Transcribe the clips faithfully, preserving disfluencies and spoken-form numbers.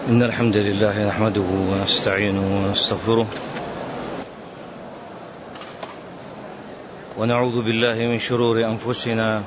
إن الحمد لله نحمده ونستعينه ونستغفره ونعوذ بالله من شرور أنفسنا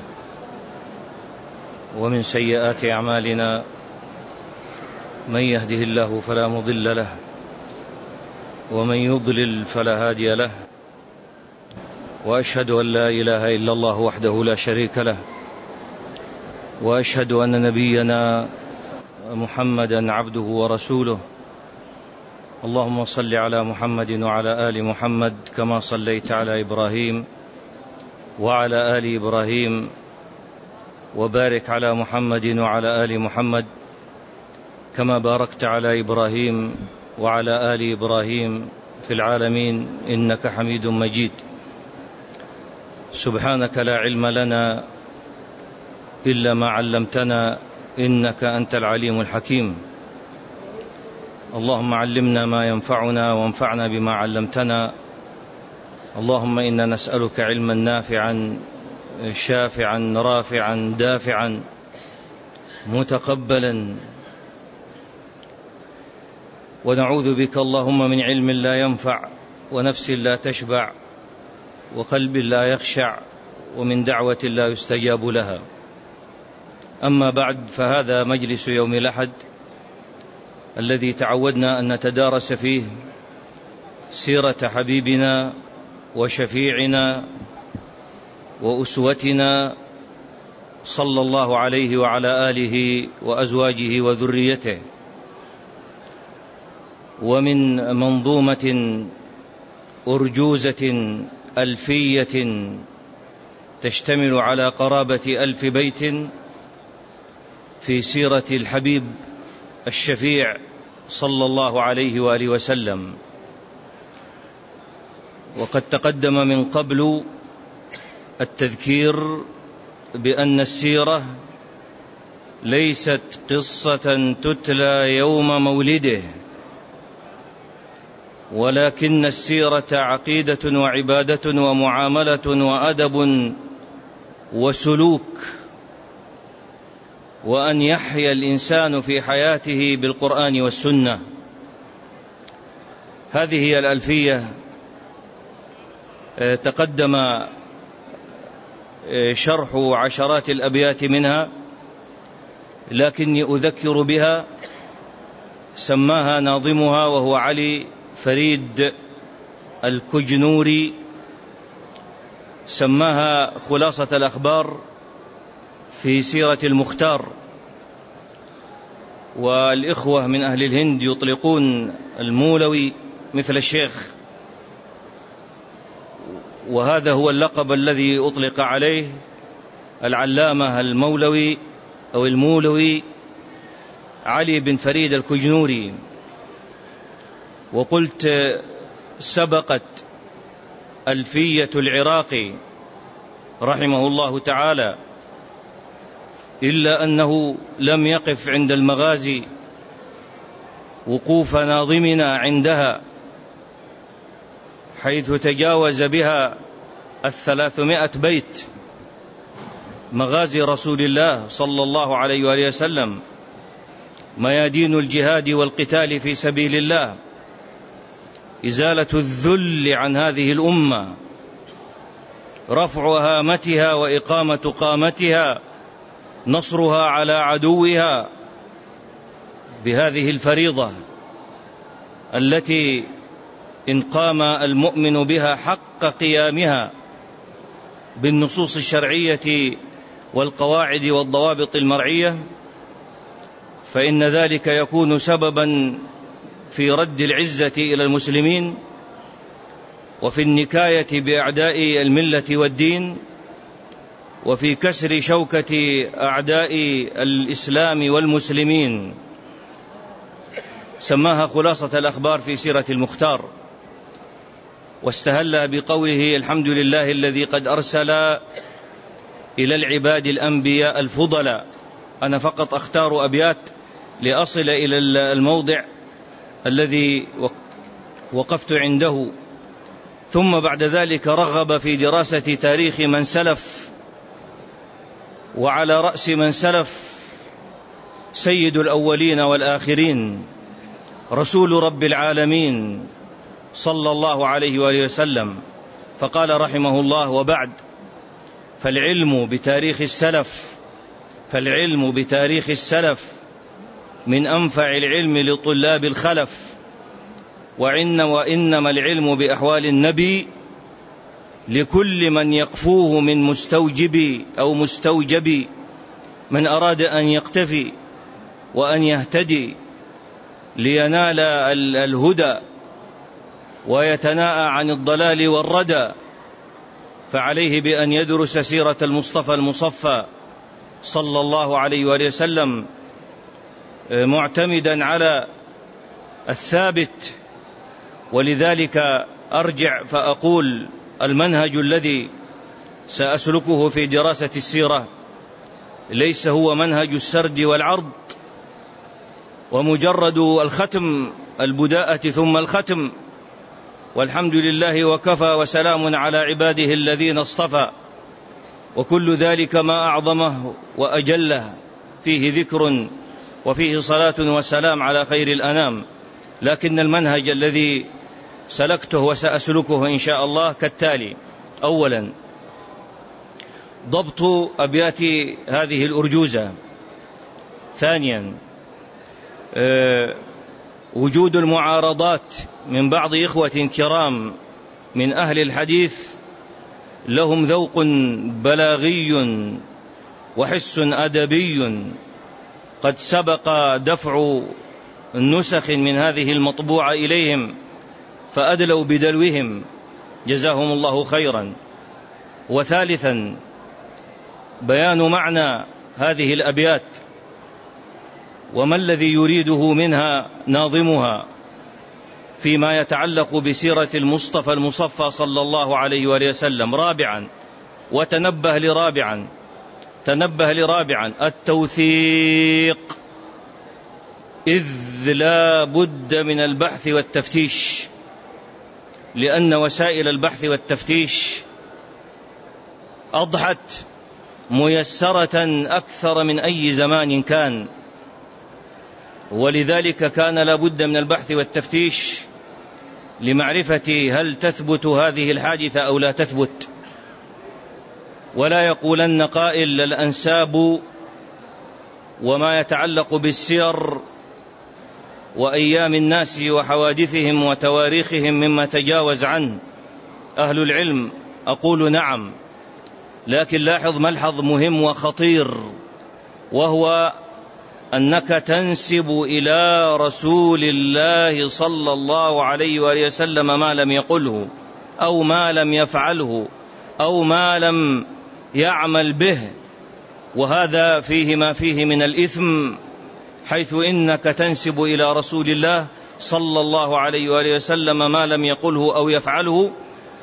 ومن سيئات أعمالنا. من يهده الله فلا مضل له ومن يضلل فلا هادي له، وأشهد أن لا إله إلا الله وحده لا شريك له، وأشهد أن نبينا محمدا عبده ورسوله. اللهم صل على محمد وعلى آل محمد كما صليت على إبراهيم وعلى آل إبراهيم، وبارك على محمد وعلى آل محمد كما باركت على إبراهيم وعلى آل إبراهيم في العالمين إنك حميد مجيد. سبحانك لا علم لنا إلا ما علمتنا إنك أنت العليم الحكيم. اللهم علمنا ما ينفعنا وانفعنا بما علمتنا. اللهم إنا نسألك علما نافعا شافعا رافعا دافعا متقبلا، ونعوذ بك اللهم من علم لا ينفع ونفس لا تشبع وقلب لا يخشع ومن دعوة لا يستجاب لها. أما بعد، فهذا مجلس يوم الأحد الذي تعودنا أن نتدارس فيه سيرة حبيبنا وشفيعنا وأسوتنا صلى الله عليه وعلى آله وأزواجه وذريته، ومن منظومة أرجوزة ألفية تشتمل على قرابة ألف بيت في سيرة الحبيب الشفيع صلى الله عليه وآله وسلم. وقد تقدم من قبل التذكير بأن السيرة ليست قصة تتلى يوم مولده، ولكن السيرة عقيدة وعبادة ومعاملة وأدب وسلوك، وأن يحيا الإنسان في حياته بالقرآن والسنة. هذه هي الألفية، تقدم شرح عشرات الأبيات منها، لكني أذكر بها. سماها ناظمها وهو علي فريد الكجنوري، سماها خلاصة الأخبار في سيرة المختار. والإخوة من أهل الهند يطلقون المولوي مثل الشيخ، وهذا هو اللقب الذي أطلق عليه العلامة المولوي أو المولوي علي بن فريد الكجنوري. وقلت سبقت ألفية العراقي رحمه الله تعالى، إلا أنه لم يقف عند المغازي وقوف ناظمنا عندها، حيث تجاوز بها الثلاثمائة بيت، مغازي رسول الله صلى الله عليه وآله وسلم، ميادين الجهاد والقتال في سبيل الله، إزالة الذل عن هذه الأمة، رفع هامتها وإقامة قامتها، نصرها على عدوها، بهذه الفريضة التي إن قام المؤمن بها حق قيامها بالنصوص الشرعية والقواعد والضوابط المرعية، فإن ذلك يكون سببا في رد العزة إلى المسلمين وفي النكاية بأعداء الملة والدين وفي كسر شوكة أعداء الإسلام والمسلمين. سماها خلاصة الأخبار في سيرة المختار، واستهلها بقوله: الحمد لله الذي قد أرسل إلى العباد الأنبياء الفضلاء. أنا فقط أختار أبيات لأصل إلى الموضع الذي وقفت عنده. ثم بعد ذلك رغب في دراسة تاريخ من سلف، وعلى رأس من سلف سيد الأولين والآخرين، رسول رب العالمين صلى الله عليه وآله وسلم. فقال رحمه الله: وبعد، فالعلم بتاريخ السلف فالعلم بتاريخ السلف من أنفع العلم لطلاب الخلف، وإن وإنما العلم بأحوال النبي لكل من يقفوه من مستوجب أو مستوجب، من أراد أن يقتفي وأن يهتدي لينال الهدى ويتناءى عن الضلال والردى، فعليه بأن يدرس سيرة المصطفى المصفى صلى الله عليه وآله وسلم، معتمدا على الثابت. ولذلك أرجع فأقول: المنهج الذي سأسلكه في دراسة السيرة ليس هو منهج السرد والعرض ومجرد الختم، البداءة ثم الختم، والحمد لله وكفى وسلام على عباده الذين اصطفى، وكل ذلك ما أعظمه وأجله، فيه ذكر وفيه صلاة وسلام على خير الأنام. لكن المنهج الذي سلكته وسأسلكه إن شاء الله كالتالي: أولا، ضبط أبيات هذه الأرجوزة. ثانيا، أه وجود المعارضات من بعض إخوة كرام من أهل الحديث لهم ذوق بلاغي وحس أدبي، قد سبق دفع النسخ من هذه المطبوعة إليهم فأدلوا بدلوهم، جزاهم الله خيرا. وثالثا، بيان معنى هذه الأبيات وما الذي يريده منها ناظمها فيما يتعلق بسيرة المصطفى المصفى صلى الله عليه وآله وسلم. رابعا، وتنبه لرابعا تنبه لرابعا التوثيق، إذ لا بد من البحث والتفتيش، لأن وسائل البحث والتفتيش أضحت ميسرة أكثر من أي زمان كان، ولذلك كان لا بد من البحث والتفتيش لمعرفة هل تثبت هذه الحادثة أو لا تثبت. ولا يقولن قائل: الأنساب وما يتعلق بالسير وأيام الناس وحوادثهم وتواريخهم مما تجاوز عنه أهل العلم. أقول: نعم، لكن لاحظ ملحظ مهم وخطير، وهو أنك تنسب إلى رسول الله صلى الله عليه وآله وسلم ما لم يقله أو ما لم يفعله أو ما لم يعمل به، وهذا فيه ما فيه من الإثم، حيث إنك تنسب إلى رسول الله صلى الله عليه وآله وسلم ما لم يقله أو يفعله،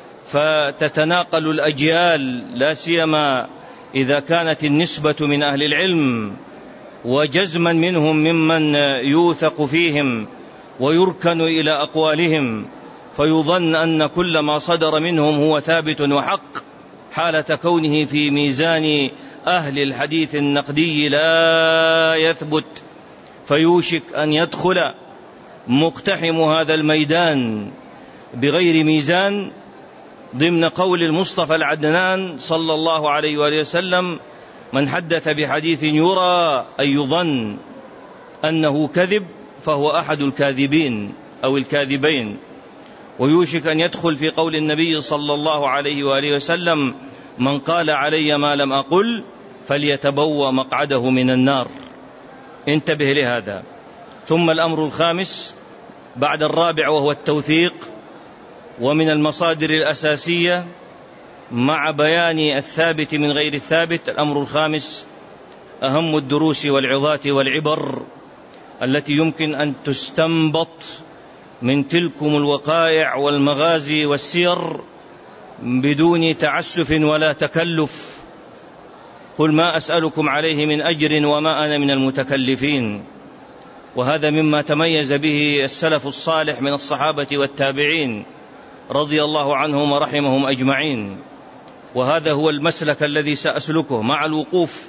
فتتناقل الأجيال، لا سيما إذا كانت النسبة من أهل العلم وجزما منهم ممن يوثق فيهم ويركن إلى أقوالهم، فيظن أن كل ما صدر منهم هو ثابت وحق، حالة كونه في ميزان أهل الحديث النقدي لا يثبت، فيوشك أن يدخل مقتحم هذا الميدان بغير ميزان ضمن قول المصطفى العدنان صلى الله عليه وآله وسلم: من حدث بحديث يرى أي يظن أنه كذب فهو أحد الكاذبين أو الكاذبين. ويوشك أن يدخل في قول النبي صلى الله عليه وآله وسلم: من قال علي ما لم أقل فليتبوأ مقعده من النار. انتبه لهذا. ثم الأمر الخامس بعد الرابع وهو التوثيق، ومن المصادر الأساسية مع بيان الثابت من غير الثابت. الأمر الخامس أهم الدروس والعظات والعبر التي يمكن أن تستنبط من تلكم الوقائع والمغازي والسير بدون تعسف ولا تكلف. قل ما أسألكم عليه من أجر وما أنا من المتكلفين. وهذا مما تميز به السلف الصالح من الصحابة والتابعين رضي الله عنهم ورحمهم أجمعين. وهذا هو المسلك الذي سأسلكه مع الوقوف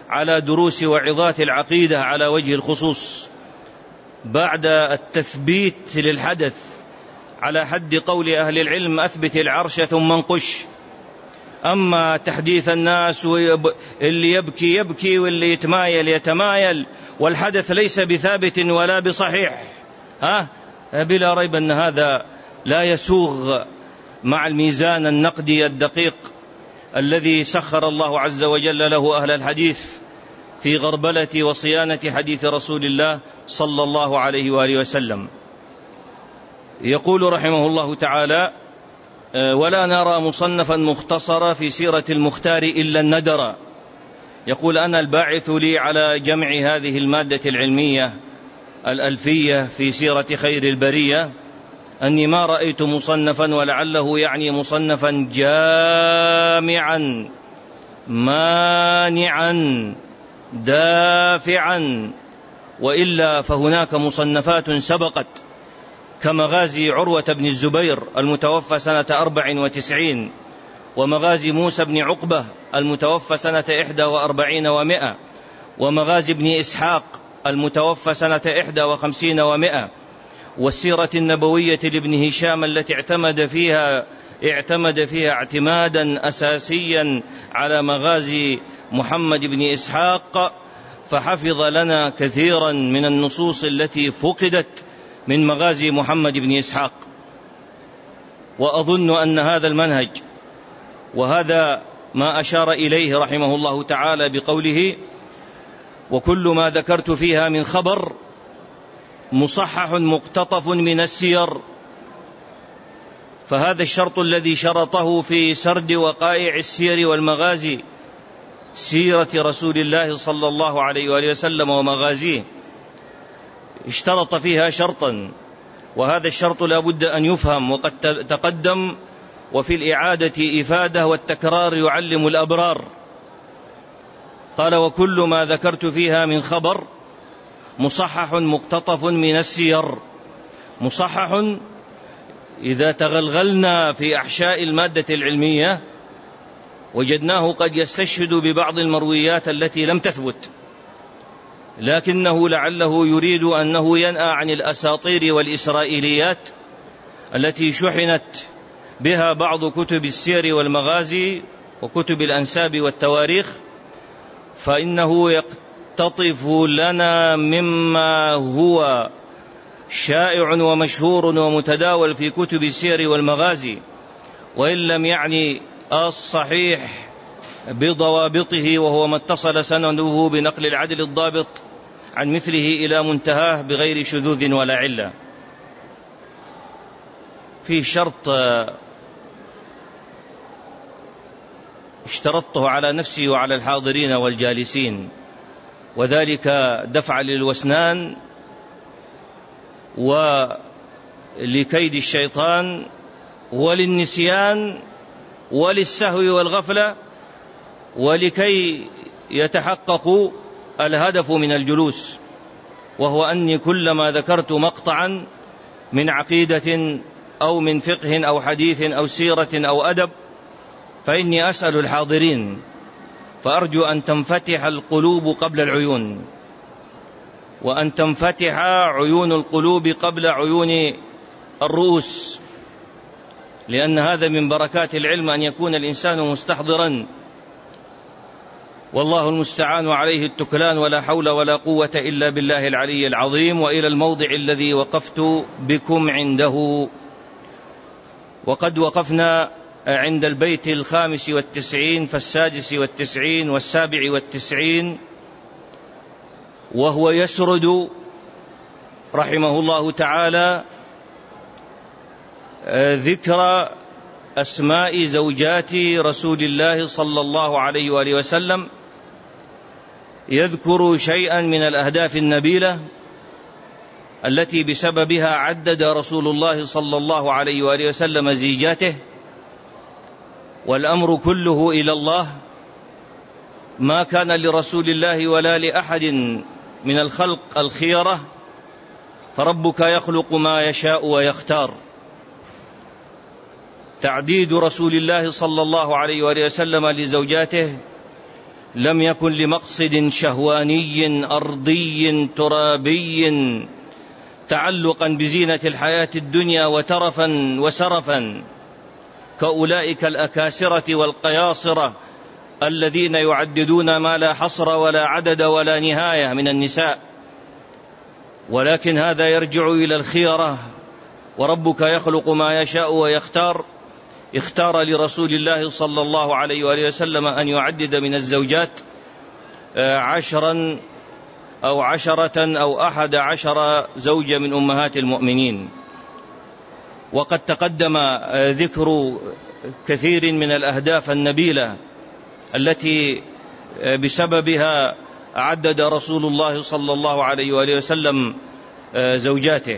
على دروس وعظات العقيدة على وجه الخصوص، بعد التثبيت للحدث على حد قول أهل العلم: أثبت العرش ثم انقش. أما تحديث الناس واللي يبكي يبكي واللي يتمايل يتمايل والحدث ليس بثابت ولا بصحيح، ها بلا ريب أن هذا لا يسوغ مع الميزان النقدي الدقيق الذي سخر الله عز وجل له أهل الحديث في غربلة وصيانة حديث رسول الله صلى الله عليه وآله وسلم. يقول رحمه الله تعالى: ولا نرى مصنفا مختصرا في سيرة المختار إلا الندر. يقول: أنا الباعث لي على جمع هذه المادة العلمية الألفية في سيرة خير البرية أني ما رأيت مصنفا، ولعله يعني مصنفا جامعا مانعا دافعا، وإلا فهناك مصنفات سبقت كمغازي عروة بن الزبير المتوفى سنة أربع وتسعين، ومغازي موسى بن عقبة المتوفى سنة إحدى وأربعين ومائة، ومغازي ابن إسحاق المتوفى سنة إحدى وخمسين ومائة، والسيرة النبوية لابن هشام التي اعتمد فيها اعتمد فيها اعتمادا أساسيا على مغازي محمد بن إسحاق، فحفظ لنا كثيرا من النصوص التي فقدت من مغازي محمد بن إسحاق. وأظن أن هذا المنهج وهذا ما أشار إليه رحمه الله تعالى بقوله: وكل ما ذكرت فيها من خبر مصحح مقتطف من السير، فهذا الشرط الذي شرطه في سرد وقائع السير والمغازي، سيرة رسول الله صلى الله عليه وآله وسلم ومغازيه، اشترط فيها شرطا، وهذا الشرط لا بد أن يفهم، وقد تقدم: وفي الإعادة إفادة والتكرار يعلم الأبرار. قال: وكل ما ذكرت فيها من خبر مصحح مقتطف من السير. مصحح إذا تغلغلنا في أحشاء المادة العلمية وجدناه قد يستشهد ببعض المرويات التي لم تثبت، لكنه لعله يريد أنه ينأى عن الأساطير والإسرائيليات التي شحنت بها بعض كتب السير والمغازي وكتب الأنساب والتواريخ، فإنه يقتطف لنا مما هو شائع ومشهور ومتداول في كتب السير والمغازي، وإن لم يعني الصحيح بضوابطه، وهو ما اتصل سنده بنقل العدل الضابط عن مثله إلى منتهاه بغير شذوذ ولا علة. في شرط اشترطته على نفسي وعلى الحاضرين والجالسين، وذلك دفع للوسنان ولكيد الشيطان وللنسيان وللسهو والغفلة، ولكي يتحقق الهدف من الجلوس، وهو أني كلما ذكرت مقطعا من عقيدة أو من فقه أو حديث أو سيرة أو أدب فإني أسأل الحاضرين، فأرجو أن تنفتح القلوب قبل العيون، وأن تنفتح عيون القلوب قبل عيون الرؤوس، لأن هذا من بركات العلم أن يكون الإنسان مستحضرا، والله المستعان عليه التكلان، ولا حول ولا قوة إلا بالله العلي العظيم. وإلى الموضع الذي وقفت بكم عنده، وقد وقفنا عند البيت الخامس والتسعين فالسادس والتسعين والسابع والتسعين، وهو يسرد رحمه الله تعالى ذكر أسماء زوجات رسول الله صلى الله عليه وآله وسلم، يذكر شيئا من الأهداف النبيلة التي بسببها عدد رسول الله صلى الله عليه وآله وسلم زيجاته، والأمر كله إلى الله، ما كان لرسول الله ولا لأحد من الخلق الخيرة، فربك يخلق ما يشاء ويختار. تعديد رسول الله صلى الله عليه وآله وسلم لزوجاته لم يكن لمقصد شهواني أرضي ترابي تعلقا بزينة الحياة الدنيا وترفا وسرفا كأولئك الأكاسرة والقياصرة الذين يعددون ما لا حصر ولا عدد ولا نهاية من النساء، ولكن هذا يرجع إلى الخيرة، وربك يخلق ما يشاء ويختار. اختار لرسول الله صلى الله عليه وآله وسلم أن يعدد من الزوجات عشرا أو عشرة أو أحد عشر زوجة من أمهات المؤمنين. وقد تقدم ذكر كثير من الأهداف النبيلة التي بسببها عدد رسول الله صلى الله عليه وآله وسلم زوجاته.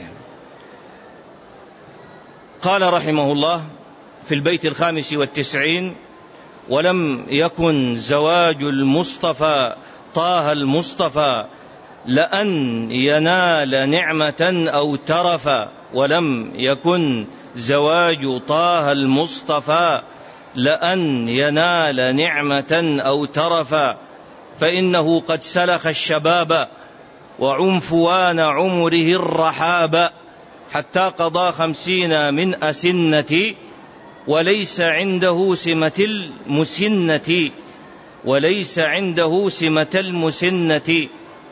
قال رحمه الله في البيت الخامس والتسعين: ولم يكن زواج المصطفى طه المصطفى لأن ينال نعمة أو ترفا. ولم يكن زواج طه المصطفى لأن ينال نعمة أو ترفا، فإنه قد سلخ الشباب وعنفوان عمره الرحاب، حتى قضى خمسين من أسنة وليس عنده سمة المسنة وليس عنده سمة المسنة.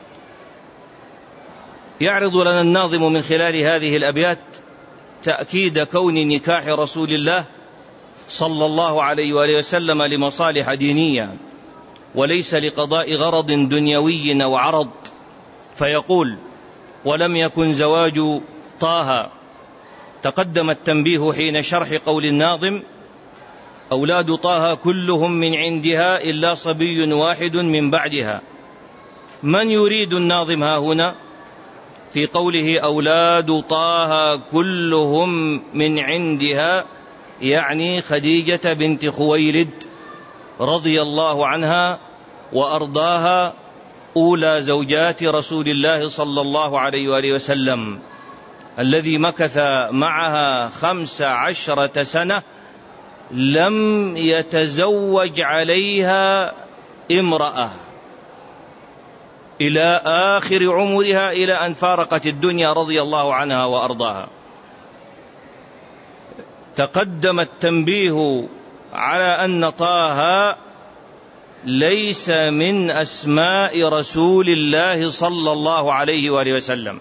يعرض لنا الناظم من خلال هذه الأبيات تأكيد كون نكاح رسول الله صلى الله عليه وآله وسلم لمصالح دينية وليس لقضاء غرض دنيوي أو عرض، فيقول: ولم يكن زواج طه. تقدم التنبيه حين شرح قول الناظم: أولاد طه كلهم من عندها إلا صبي واحد من بعدها. من يريد الناظم ها هنا في قوله أولاد طه كلهم من عندها؟ يعني خديجة بنت خويلد رضي الله عنها وأرضاها، أولى زوجات رسول الله صلى الله عليه وآله وسلم، الذي مكث معها خمس عشرة سنة لم يتزوج عليها امرأة إلى آخر عمرها، إلى أن فارقت الدنيا رضي الله عنها وأرضاها. تقدم التنبيه على أن طه ليس من أسماء رسول الله صلى الله عليه وآله وسلم.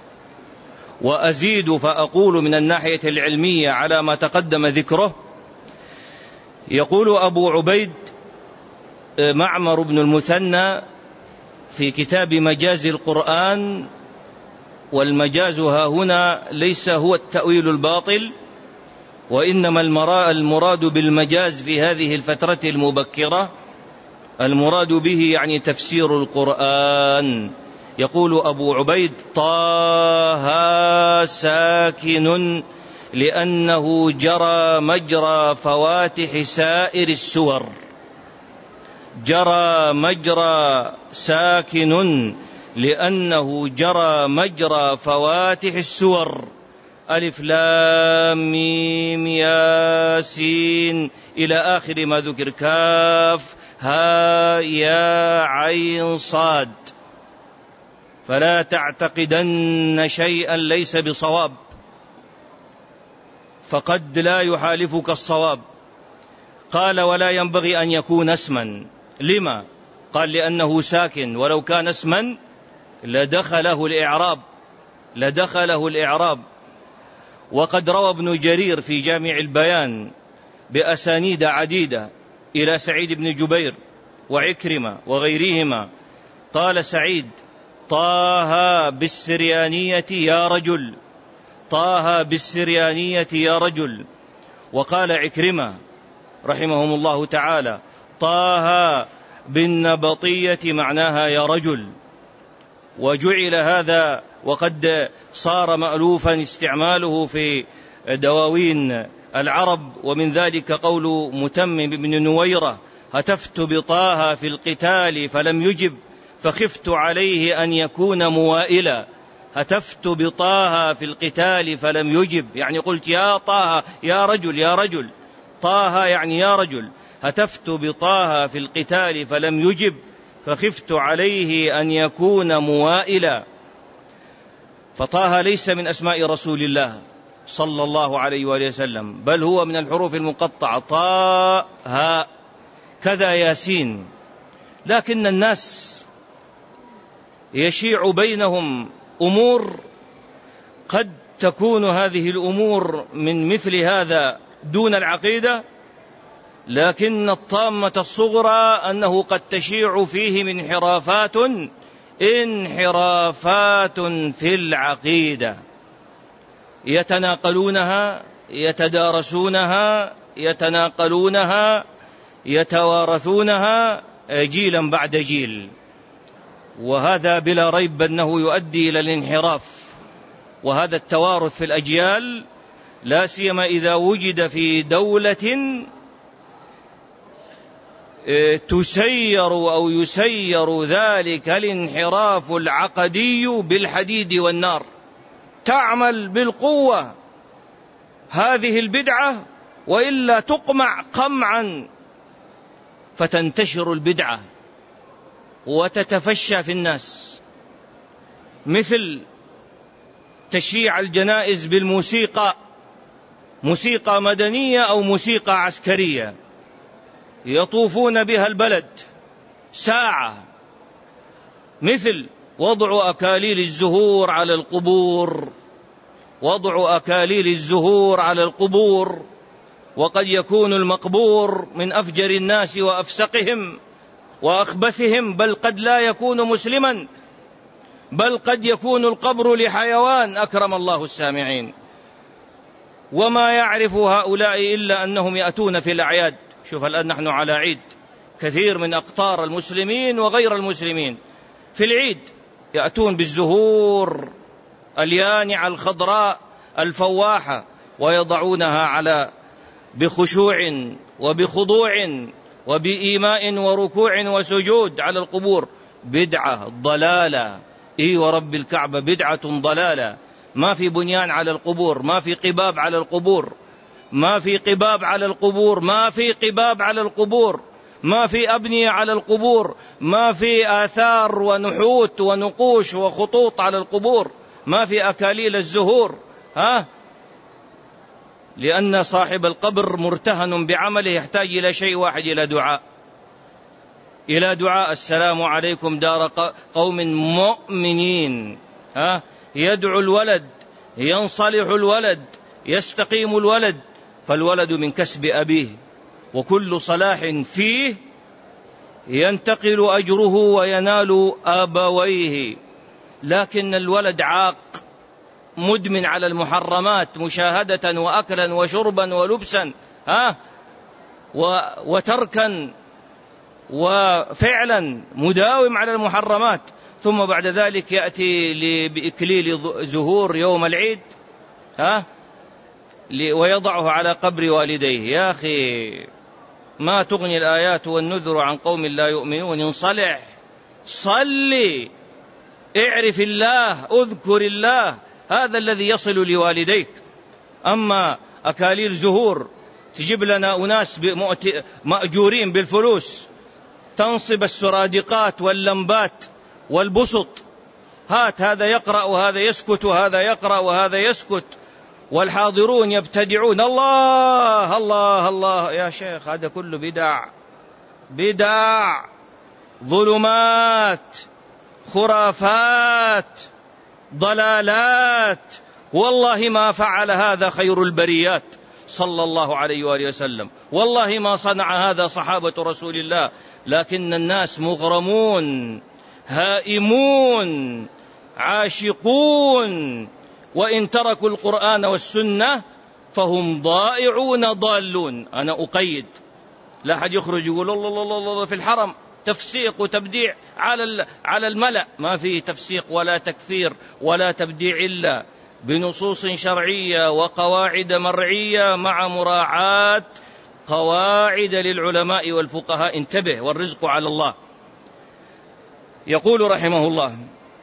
وأزيد فأقول من الناحية العلمية على ما تقدم ذكره. يقول أبو عبيد معمر بن المثنى في كتاب مجاز القرآن: والمجاز ها هنا ليس هو التأويل الباطل، وإنما المراد بالمجاز في هذه الفترة المبكرة المراد به يعني تفسير القرآن. يقول أبو عبيد: طه ساكن لأنه جرى مجرى فواتح سائر السور. جرى مجرى ساكن لأنه جرى مجرى فواتح السور. ألف لام ميم ياسين إلى آخر ما ذكر، كاف ها يا عين صاد. فلا تعتقدن شيئا ليس بصواب، فقد لا يحالفك الصواب. قال: ولا ينبغي أن يكون اسما. لما؟ قال: لأنه ساكن، ولو كان اسما لدخله الإعراب لدخله الإعراب. وقد روى ابن جرير في جامع البيان بأسانيد عديدة إلى سعيد بن جبير وعكرمة وغيرهما، قال سعيد: طه بالسريانية يا رجل، طه بالسريانية يا رجل. وقال عكرمة رحمهم الله تعالى: طه بالنبطية معناها يا رجل. وجعل هذا وقد صار مألوفا استعماله في دواوين العرب، ومن ذلك قول متمم بن نويرة: هتفت بطه في القتال فلم يجب فخفت عليه أن يكون موائلا. هتفت بطه في القتال فلم يجب، يعني قلت يا طه يا رجل يا رجل، طه يعني يا رجل، هتفت بطه في القتال فلم يجب فخفت عليه أن يكون موائلا. فطه ليس من أسماء رسول الله صلى الله عليه وآله وسلم، بل هو من الحروف المقطعة، طاء هاء، كذا ياسين. لكن الناس يشيع بينهم أمور قد تكون هذه الأمور من مثل هذا دون العقيدة، لكن الطامة الصغرى أنه قد تشيع فيه من انحرافات انحرافات في العقيدة، يتناقلونها يتدارسونها يتناقلونها يتوارثونها جيلا بعد جيل، وهذا بلا ريب أنه يؤدي إلى الانحراف. وهذا التوارث في الأجيال لا سيما إذا وجد في دولة تسير أو يسير ذلك الانحراف العقدي بالحديد والنار، تعمل بالقوة هذه البدعة وإلا تقمع قمعا، فتنتشر البدعة وتتفشى في الناس، مثل تشييع الجنائز بالموسيقى، موسيقى مدنية أو موسيقى عسكرية، يطوفون بها البلد ساعة، مثل وضع أكاليل الزهور على القبور، وضع أكاليل الزهور على القبور، وقد يكون المقبور من أفجر الناس وأفسقهم وأخبثهم، بل قد لا يكون مسلما، بل قد يكون القبر لحيوان، أكرم الله السامعين. وما يعرف هؤلاء إلا أنهم يأتون في الأعياد. شوف الآن نحن على عيد، كثير من أقطار المسلمين وغير المسلمين في العيد يأتون بالزهور اليانعة الخضراء الفواحة ويضعونها على بخشوع وبخضوع وبإيماء وركوع وسجود على القبور. بدعة ضلالة، إي ورب الكعبة بدعة ضلالة. ما في بنيان على القبور، ما في قباب على القبور، ما في قباب على القبور، ما في قباب على القبور، ما في أبنية على القبور، ما في آثار ونحوت ونقوش وخطوط على القبور، ما في أكاليل الزهور، ها؟ لأن صاحب القبر مرتهن بعمله، يحتاج إلى شيء واحد، إلى دعاء، إلى دعاء. السلام عليكم دار قوم مؤمنين، ها؟ يدعو الولد، ينصلح الولد، يستقيم الولد، فالولد من كسب أبيه، وكل صلاح فيه ينتقل أجره وينال أبويه. لكن الولد عاق مدمن على المحرمات، مشاهدة وأكلا وشربا ولبسا، ها؟ وتركا وفعلا مداوم على المحرمات، ثم بعد ذلك يأتي بإكليل زهور يوم العيد، ها؟ ويضعه على قبر والديه. يا أخي ما تغني الآيات والنذر عن قوم لا يؤمنون. انصلح، صلي، اعرف الله، اذكر الله، هذا الذي يصل لوالديك. أما أكاليل زهور تجيب لنا أناس مأجورين بالفلوس، تنصب السرادقات واللمبات والبسط، هات هذا يقرأ وهذا يسكت وهذا يقرأ وهذا يسكت، والحاضرون يبتدعون الله الله الله. يا شيخ هذا كله بدع، بدع، ظلمات، خرافات، ضلالات. والله ما فعل هذا خير البريات صلى الله عليه وآله وسلم، والله ما صنع هذا صحابة رسول الله، لكن الناس مغرمون هائمون عاشقون، وإن تركوا القرآن والسنة فهم ضائعون ضالون. أنا أقيد، لا أحد يخرج يقول الله الله الله الله في الحرم، تفسيق وتبديع على على الملأ. ما في تفسيق ولا تكفير ولا تبديع إلا بنصوص شرعية وقواعد مرعية مع مراعاة قواعد للعلماء والفقهاء. انتبه، والرزق على الله. يقول رحمه الله: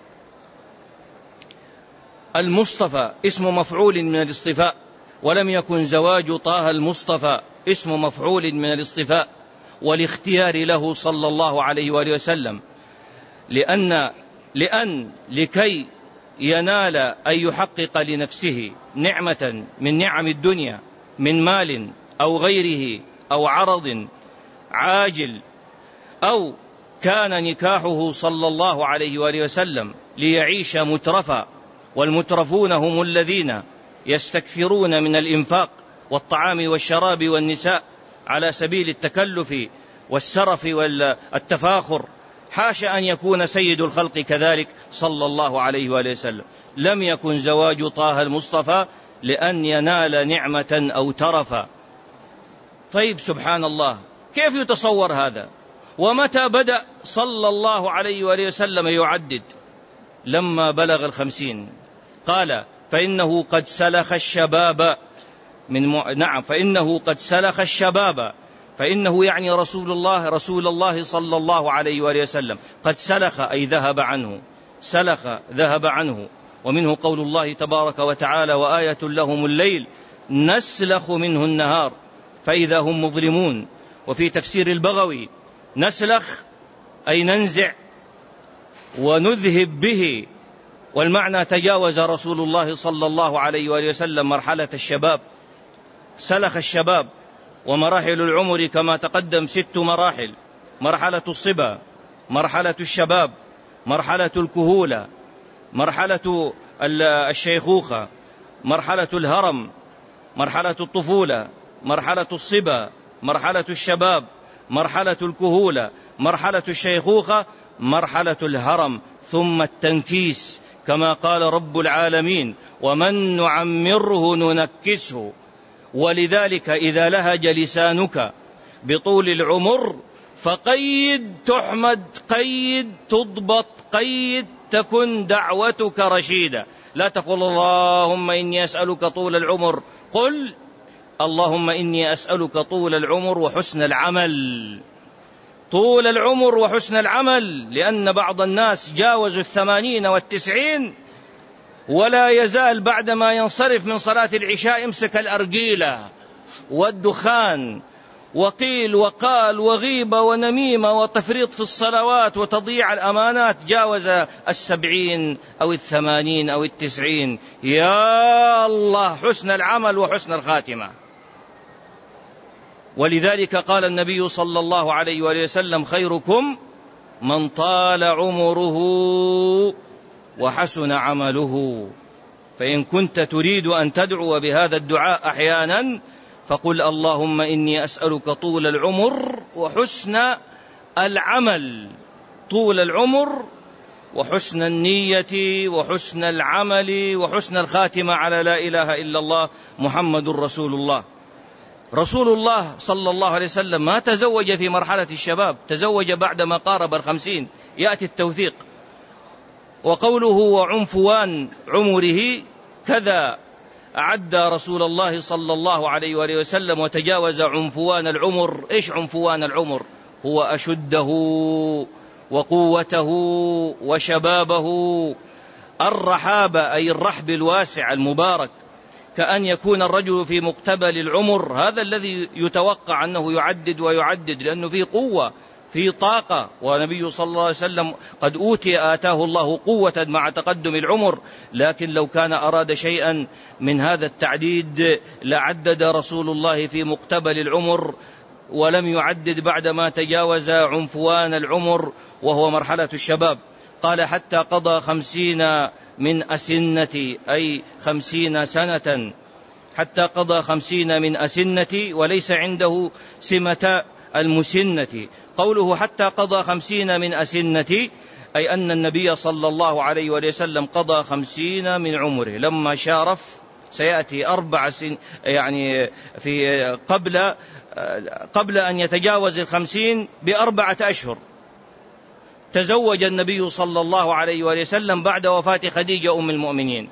المصطفى اسم مفعول من الاصطفاء، ولم يكن زواج طه المصطفى اسم مفعول من الاصطفاء. والاختيار له صلى الله عليه وآله وسلم، لأن لأن لكي ينال أن يحقق لنفسه نعمة من نعم الدنيا من مال أو غيره أو عرض عاجل، أو كان نكاحه صلى الله عليه وآله وسلم ليعيش مترفا، والمترفون هم الذين يستكثرون من الإنفاق والطعام والشراب والنساء على سبيل التكلف والسرف والتفاخر. حاش أن يكون سيد الخلق كذلك صلى الله عليه وآله وسلم. لم يكن زواج طه المصطفى لأن ينال نعمة أو ترفا. طيب سبحان الله، كيف يتصور هذا؟ ومتى بدأ صلى الله عليه وآله وسلم يعدد؟ لما بلغ الخمسين قال فإنه قد سلخ الشباب من م... نعم فإنه قد سلخ الشباب، فإنه يعني رسول الله رسول الله صلى الله عليه وآله وسلم قد سلخ أي ذهب عنه، سلخ ذهب عنه. ومنه قول الله تبارك وتعالى وآية لهم الليل نسلخ منه النهار فإذا هم مظلمون. وفي تفسير البغوي نسلخ أي ننزع ونذهب به، والمعنى تجاوز رسول الله صلى الله عليه وآله وسلم مرحلة الشباب، سلخ الشباب. ومراحل العمر كما تقدم ست مراحل: مرحلة الصبا، مرحلة الشباب، مرحلة الكهولة، مرحلة الشيخوخة، مرحلة الهرم، مرحلة الطفولة، مرحلة الصبا، مرحلة الشباب، مرحلة الكهولة، مرحلة الشيخوخة، مرحلة الهرم، ثم التنكيس، كما قال رب العالمين ومن نعمره ننكسه. ولذلك إذا لهج لسانك بطول العمر فقيد تحمد، قيد تضبط، قيد تكن دعوتك رشيدة. لا تقول اللهم إني أسألك طول العمر، قل اللهم إني أسألك طول العمر وحسن العمل. طول العمر وحسن العمل، لأن بعض الناس جاوزوا الثمانين والتسعين ولا يزال بعدما ينصرف من صلاة العشاء يمسك الأرجيلة والدخان، وقيل وقال وغيبة ونميمة وتفريط في الصلوات وتضييع الأمانات، جاوز السبعين أو الثمانين أو التسعين. يا الله، حسن العمل وحسن الخاتمة. ولذلك قال النبي صلى الله عليه وآله وسلم خيركم من طال عمره وحسن عمله. فإن كنت تريد أن تدعو بهذا الدعاء أحيانا فقل اللهم إني أسألك طول العمر وحسن العمل. طول العمر وحسن النية وحسن العمل وحسن الخاتمة على لا إله إلا الله محمد رسول الله. رسول الله صلى الله عليه وسلم ما تزوج في مرحلة الشباب، تزوج بعدما قارب الخمسين، يأتي التوثيق. وقوله وعنفوان عمره كذا أعد رسول الله صلى الله عليه وآله وسلم وتجاوز عنفوان العمر. إيش عنفوان العمر؟ هو أشده وقوته وشبابه. الرحابة أي الرحب الواسع المبارك، كأن يكون الرجل في مقتبل العمر، هذا الذي يتوقع أنه يعدد ويعدد لأنه فيه قوة، في طاقة. ونبي صلى الله عليه وسلم قد أوتي آتاه الله قوة مع تقدم العمر، لكن لو كان أراد شيئا من هذا التعديد لعدد رسول الله في مقتبل العمر، ولم يعدد بعدما تجاوز عنفوان العمر وهو مرحلة الشباب. قال حتى قضى خمسين من أسنة، أي خمسين سنة، حتى قضى خمسين من أسنة، وليس عنده سمة المسنة. قوله حتى قضى خمسين من أسنة أي أن النبي صلى الله عليه وسلم قضى خمسين من عمره لما شارف. سيأتي أربع سن يعني في قبل قبل أن يتجاوز الخمسين بأربعة أشهر تزوج النبي صلى الله عليه وسلم بعد وفاة خديجة أم المؤمنين.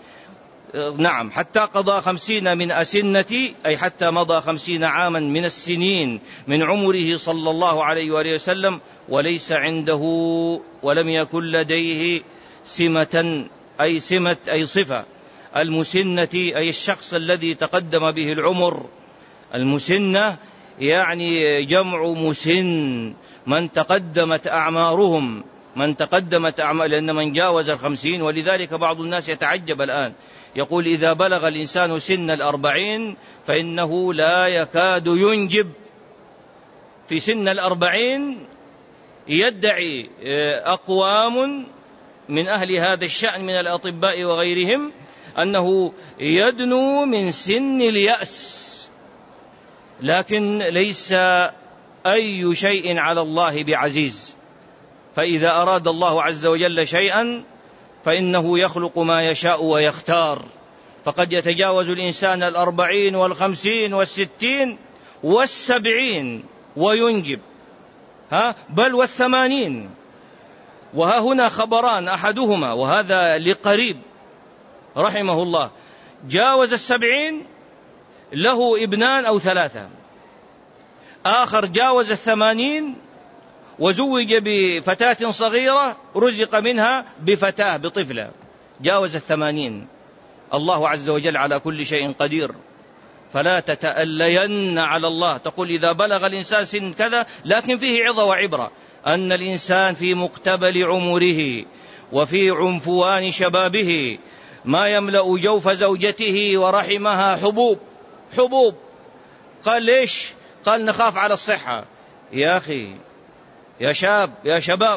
نعم، حتى قضى خمسين من أسنة أي حتى مضى خمسين عاما من السنين من عمره صلى الله عليه وآله وسلم، وليس عنده ولم يكن لديه سمة أي سمة أي صفة. المسنة أي الشخص الذي تقدم به العمر. المسنة يعني جمع مسن، من تقدمت أعمارهم، من تقدمت أعمار، لأن من جاوز الخمسين. ولذلك بعض الناس يتعجب الآن، يقول إذا بلغ الإنسان سن الأربعين فإنه لا يكاد ينجب. في سن الأربعين يدعي أقوام من أهل هذا الشأن من الأطباء وغيرهم أنه يدنو من سن اليأس، لكن ليس أي شيء على الله بعزيز. فإذا أراد الله عز وجل شيئا فإنه يخلق ما يشاء ويختار، فقد يتجاوز الإنسان الأربعين والخمسين والستين والسبعين وينجب، ها بل والثمانين. وها هنا خبران، أحدهما وهذا لقريب رحمه الله جاوز السبعين له ابنان أو ثلاثة، آخر جاوز الثمانين وزوج بفتاة صغيرة رزق منها بفتاة بطفلة جاوز الثمانين. الله عز وجل على كل شيء قدير، فلا تتألين على الله تقول إذا بلغ الإنسان سن كذا، لكن فيه عظة وعبرة أن الإنسان في مقتبل عمره وفي عنفوان شبابه ما يملأ جوف زوجته ورحمها حبوب حبوب. قال ليش؟ قال نخاف على الصحة. يا أخي يا شاب يا شباب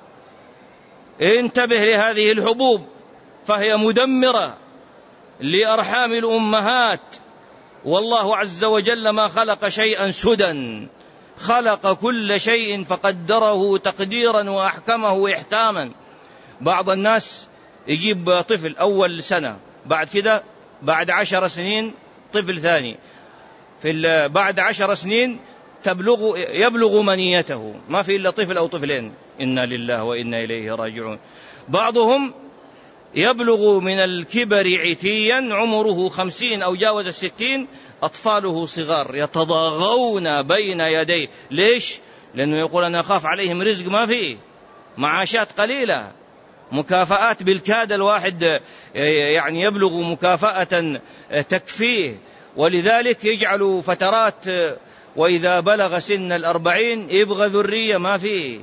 انتبه لهذه الحبوب، فهي مدمرة لأرحام الأمهات. والله عز وجل ما خلق شيئا سدى، خلق كل شيء فقدره تقديرا وأحكمه إحكاما. بعض الناس يجيب طفل أول سنة، بعد كده بعد عشر سنين طفل ثاني، في بعد عشر سنين تبلغ يبلغ منيته، ما في إلا طفل أو طفلين، إنا لله وإنا إليه راجعون. بعضهم يبلغ من الكبر عتيا عمره خمسين أو جاوز الستين، أطفاله صغار يتضاغون بين يديه. ليش؟ لأنه يقول أنا أخاف عليهم رزق ما فيه، معاشات قليلة، مكافآت بالكاد الواحد يعني يبلغ مكافأة تكفيه. ولذلك يجعل فترات، وإذا بلغ سن الأربعين يبغى ذرية ما فيه،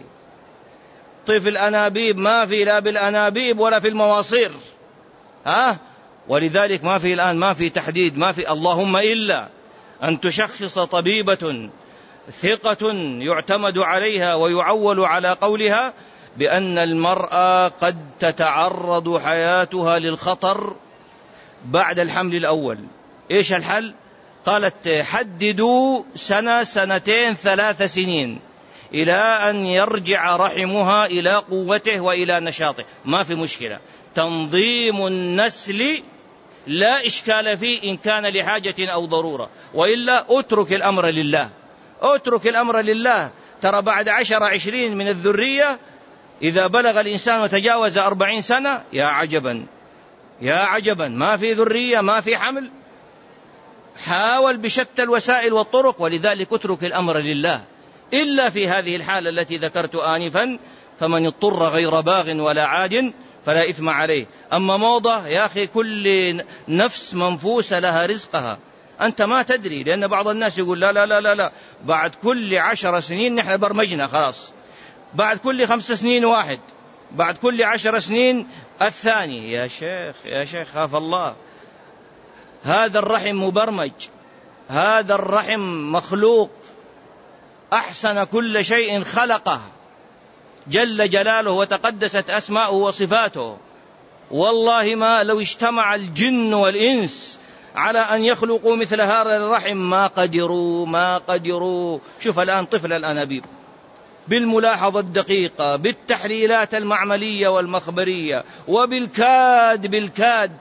طفل أنابيب ما في، لا بالأنابيب ولا في المواصير، ها. ولذلك ما في الآن ما في تحديد، ما في، اللهم إلا أن تشخص طبيبة ثقة يعتمد عليها ويعول على قولها بأن المرأة قد تتعرض حياتها للخطر بعد الحمل الأول. إيش الحل؟ قالت حددوا سنة سنتين ثلاث سنين إلى أن يرجع رحمها إلى قوته وإلى نشاطه، ما في مشكلة. تنظيم النسل لا إشكال فيه إن كان لحاجة أو ضرورة، وإلا أترك الأمر لله، أترك الأمر لله. ترى بعد عشر عشرين من الذرية إذا بلغ الإنسان وتجاوز أربعين سنة، يا عجبا يا عجبا، ما في ذرية ما في حمل. حاول بشتى الوسائل والطرق، ولذلك اترك الأمر لله، إلا في هذه الحالة التي ذكرت آنفا، فمن اضطر غير باغ ولا عاد فلا إثم عليه. أما موضة يا أخي، كل نفس منفوسة لها رزقها، أنت ما تدري. لأن بعض الناس يقول لا لا لا لا, لا. بعد كل عشر سنين نحن برمجنا خلاص، بعد كل خمس سنين واحد، بعد كل عشر سنين الثاني. يا شيخ يا شيخ خاف الله، هذا الرحم مبرمج، هذا الرحم مخلوق، أحسن كل شيء خلقه جل جلاله وتقدست أسماؤه وصفاته. والله ما لو اجتمع الجن والإنس على أن يخلقوا مثل هذا الرحم ما قدروا ما قدروا. شوف الآن طفل الأنابيب بالملاحظة الدقيقة، بالتحليلات المعملية والمخبرية، وبالكاد بالكاد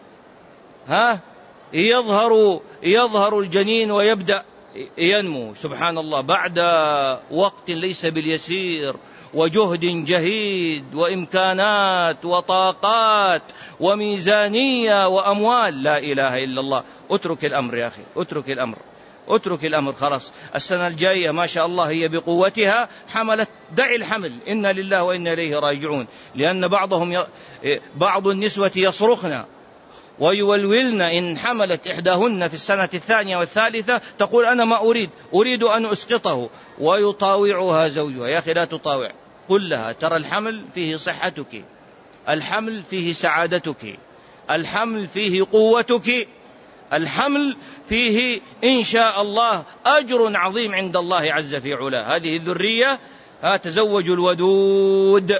ها يظهر يظهر الجنين ويبدأ ينمو. سبحان الله، بعد وقت ليس باليسير وجهد جهيد وإمكانات وطاقات وميزانية وأموال. لا إله إلا الله. اترك الأمر يا أخي، اترك الأمر اترك الأمر خلاص. السنة الجاية ما شاء الله هي بقوتها حملت، دع الحمل، إنا لله وإنا إليه راجعون. لأن بعضهم ي... بعض النسوة يصرخن ويولولن إن حملت إحداهن في السنة الثانية والثالثة تقول أنا ما أريد أريد أن أسقطه، ويطاوعها زوجها. يا أخي لا تطاوع، قل لها ترى الحمل فيه صحتك، الحمل فيه سعادتك، الحمل فيه قوتك، الحمل فيه إن شاء الله أجر عظيم عند الله عز في علاه. هذه الذرية تزوجوا الودود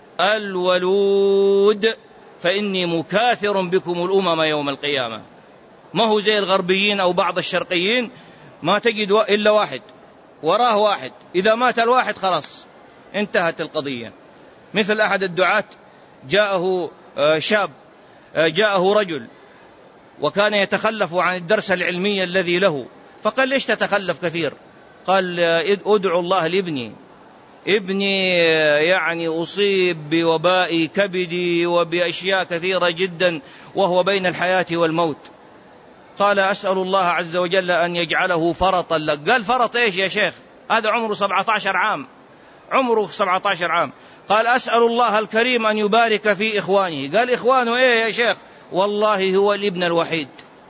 الولود فإني مكاثر بكم الأمم يوم القيامة. ما هو زي الغربيين أو بعض الشرقيين ما تجد إلا واحد وراه واحد، إذا مات الواحد خلاص انتهت القضية. مثل أحد الدعاة جاءه شاب، جاءه رجل وكان يتخلف عن الدرس العلمي الذي له، فقال ليش تتخلف كثير؟ قال أدعو الله لابني، ابني يعني أصيب بوباء كبدي وبأشياء كثيرة جدا وهو بين الحياة والموت. قال أسأل الله عز وجل أن يجعله فرطا لك. قال فرط إيش يا شيخ؟ هذا عمره سبعة عشر عام، عمره سبعة عشر عام. قال أسأل الله الكريم أن يبارك في إخوانه. قال إخوانه إيه يا شيخ؟ والله هو الابن الوحيد،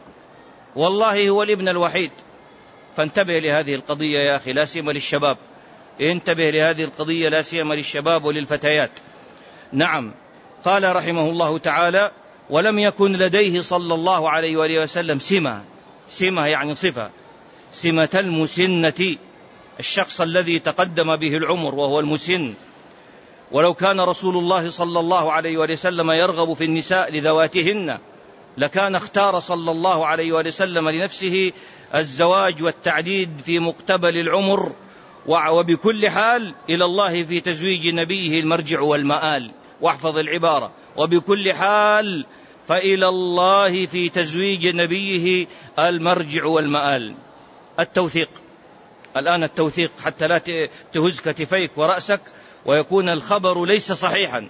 والله هو الابن الوحيد. فانتبه لهذه القضية يا أخي، لا سيما للشباب، انتبه لهذه القضية لا سيما للشباب وللفتيات. نعم. قال رحمه الله تعالى: ولم يكن لديه صلى الله عليه وآله وسلم سمة، سمة يعني صفة، سمة المسنة، الشخص الذي تقدم به العمر وهو المسن. ولو كان رسول الله صلى الله عليه وآله وسلم يرغب في النساء لذواتهن لكان اختار صلى الله عليه وآله وسلم لنفسه الزواج والتعديد في مقتبل العمر. وبكل حال إلى الله في تزويج نبيه المرجع والمآل. واحفظ العبارة: وبكل حال فإلى الله في تزويج نبيه المرجع والمآل. التوثيق الآن، التوثيق حتى لا تهز كتفيك ورأسك ويكون الخبر ليس صحيحا.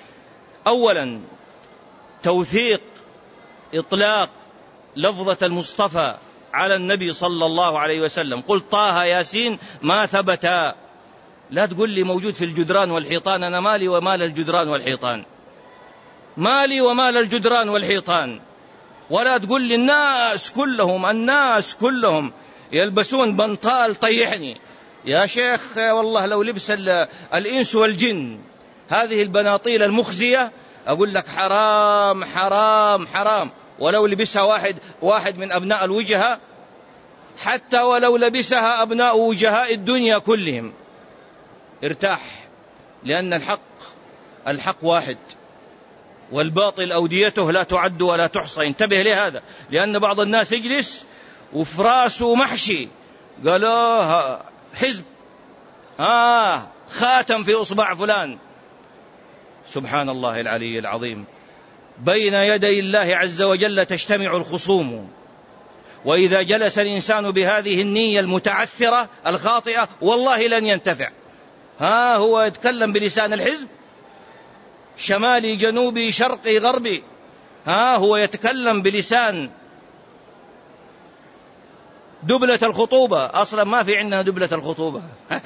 أولا توثيق إطلاق لفظة المصطفى على النبي صلى الله عليه وسلم. قل طه ياسين ما ثبتا. لا تقول لي موجود في الجدران والحيطان، أنا مالي ومال الجدران والحيطان، مالي ومال الجدران والحيطان. ولا تقول لي الناس كلهم الناس كلهم يلبسون بنطال طيحني. يا شيخ والله لو لبس الإنس والجن هذه البناطيل المخزية أقول لك حرام حرام حرام. ولو لبسها واحد واحد من أبناء الوجهاء، حتى ولو لبسها أبناء وجهاء الدنيا كلهم ارتاح، لأن الحق الحق واحد والباطل أوديته لا تعد ولا تحصى. انتبه لهذا، لأن بعض الناس يجلس وفراسه محشي، قالوه حزب آه خاتم في أصبع فلان. سبحان الله العلي العظيم. بين يدي الله عز وجل تجتمع الخصوم، وإذا جلس الإنسان بهذه النية المتعثرة الخاطئة والله لن ينتفع. ها هو يتكلم بلسان الحزب، شمالي جنوبي شرقي غربي، ها هو يتكلم بلسان دبلة الخطوبة. أصلا ما في عندنا دبلة الخطوبة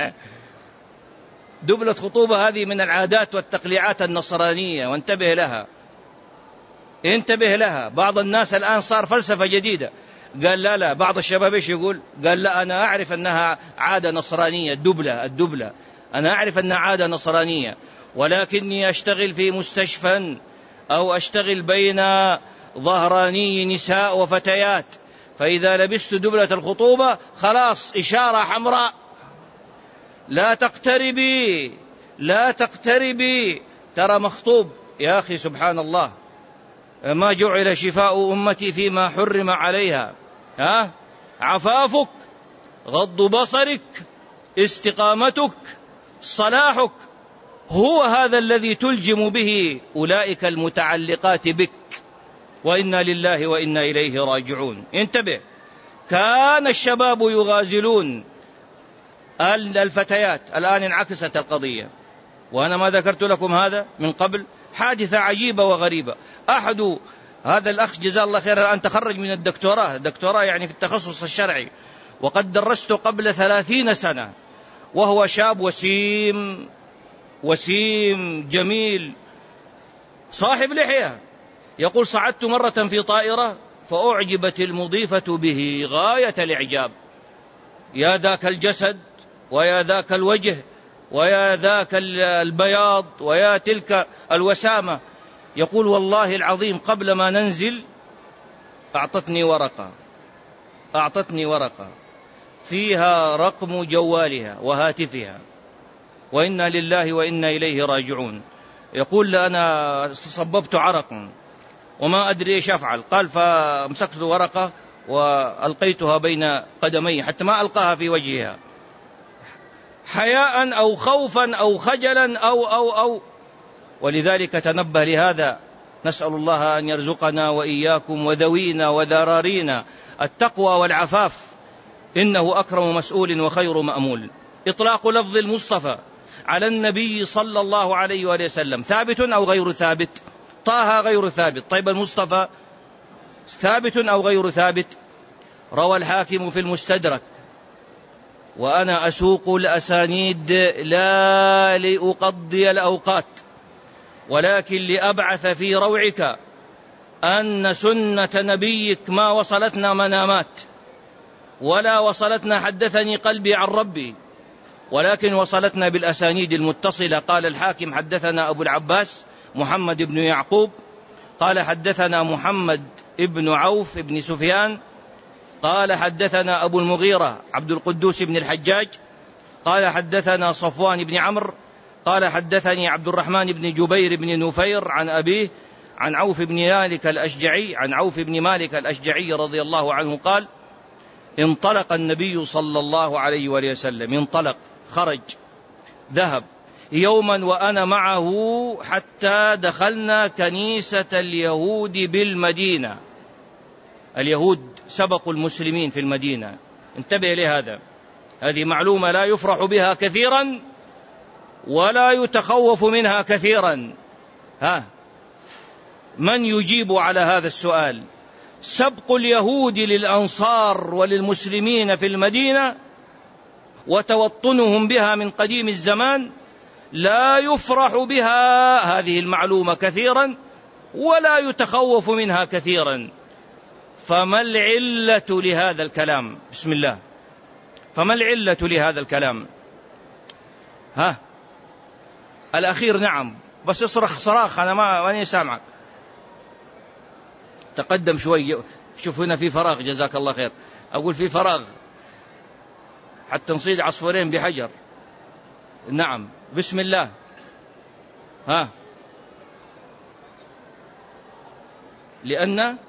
دبلة خطوبة هذه من العادات والتقليعات النصرانية، وانتبه لها انتبه لها. بعض الناس الآن صار فلسفة جديدة، قال لا لا بعض الشباب ايش يقول؟ قال لا أنا أعرف أنها عادة نصرانية، الدبلة الدبلة أنا أعرف أنها عادة نصرانية، ولكني أشتغل في مستشفى أو أشتغل بين ظهراني نساء وفتيات، فإذا لبست دبلة الخطوبة خلاص إشارة حمراء، لا تقتربي لا تقتربي، ترى مخطوب. يا أخي سبحان الله، ما جعل شفاء أمتي فيما حرم عليها. ها؟ عفافك، غض بصرك، استقامتك، صلاحك، هو هذا الذي تلجم به أولئك المتعلقات بك. وإنا لله وإنا إليه راجعون. انتبه، كان الشباب يغازلون الفتيات، الآن انعكست القضية. وأنا ما ذكرت لكم هذا من قبل، حادثة عجيبة وغريبة. أحد هذا الأخ جزاه الله خير الآن تخرج من الدكتوراه، دكتوراه يعني في التخصص الشرعي، وقد درست قبل ثلاثين سنة، وهو شاب وسيم وسيم جميل صاحب لحية، يقول صعدت مرة في طائرة فأعجبت المضيفة به غاية الإعجاب، يا ذاك الجسد ويا ذاك الوجه ويا ذاك البياض ويا تلك الوسامة. يقول والله العظيم قبل ما ننزل أعطتني ورقة أعطتني ورقة فيها رقم جوالها وهاتفها، وإنا لله وإنا إليه راجعون. يقول أنا صببت عرقا وما أدري إيش أفعل. قال فمسكت ورقة وألقيتها بين قدمي حتى ما ألقاها في وجهها، حياء أو خوفا أو خجلا أو أو أو ولذلك تنبه لهذا. نسأل الله أن يرزقنا وإياكم وذوينا وذرارينا التقوى والعفاف، إنه أكرم مسؤول وخير مأمول. إطلاق لفظ المصطفى على النبي صلى الله عليه وآله وسلم ثابت أو غير ثابت؟ طه غير ثابت، طيب المصطفى ثابت أو غير ثابت؟ روى الحاكم في المستدرك، وأنا أسوق الأسانيد لا لأقضي الأوقات ولكن لأبعث في روعك أن سنة نبيك ما وصلتنا منامات ولا وصلتنا حدثني قلبي عن ربي، ولكن وصلتنا بالأسانيد المتصلة. قال الحاكم حدثنا أبو العباس محمد بن يعقوب قال حدثنا محمد بن عوف بن سفيان قال حدثنا أبو المغيرة عبد القدوس بن الحجاج قال حدثنا صفوان بن عمرو قال حدثني عبد الرحمن بن جبير بن نفير عن أبيه عن عوف بن مالك الأشجعي عن عوف بن مالك الأشجعي رضي الله عنه قال انطلق النبي صلى الله عليه وآله وسلم، انطلق خرج ذهب يوما وأنا معه حتى دخلنا كنيسة اليهود بالمدينة. اليهود سبقوا المسلمين في المدينة، انتبه لهذا، هذه معلومة لا يفرح بها كثيرا ولا يتخوف منها كثيرا. ها من يجيب على هذا السؤال؟ سبق اليهود للأنصار وللمسلمين في المدينة وتوطنهم بها من قديم الزمان لا يفرح بها هذه المعلومة كثيرا ولا يتخوف منها كثيرا. فما العلة لهذا الكلام؟ بسم الله، فما العلة لهذا الكلام؟ ها الأخير نعم، بس اصرخ صراخ أنا ما ماني سامعك. تقدم شوي، شوف هنا في فراغ جزاك الله خير، أقول في فراغ حتى نصيد عصفورين بحجر. نعم بسم الله. ها لأن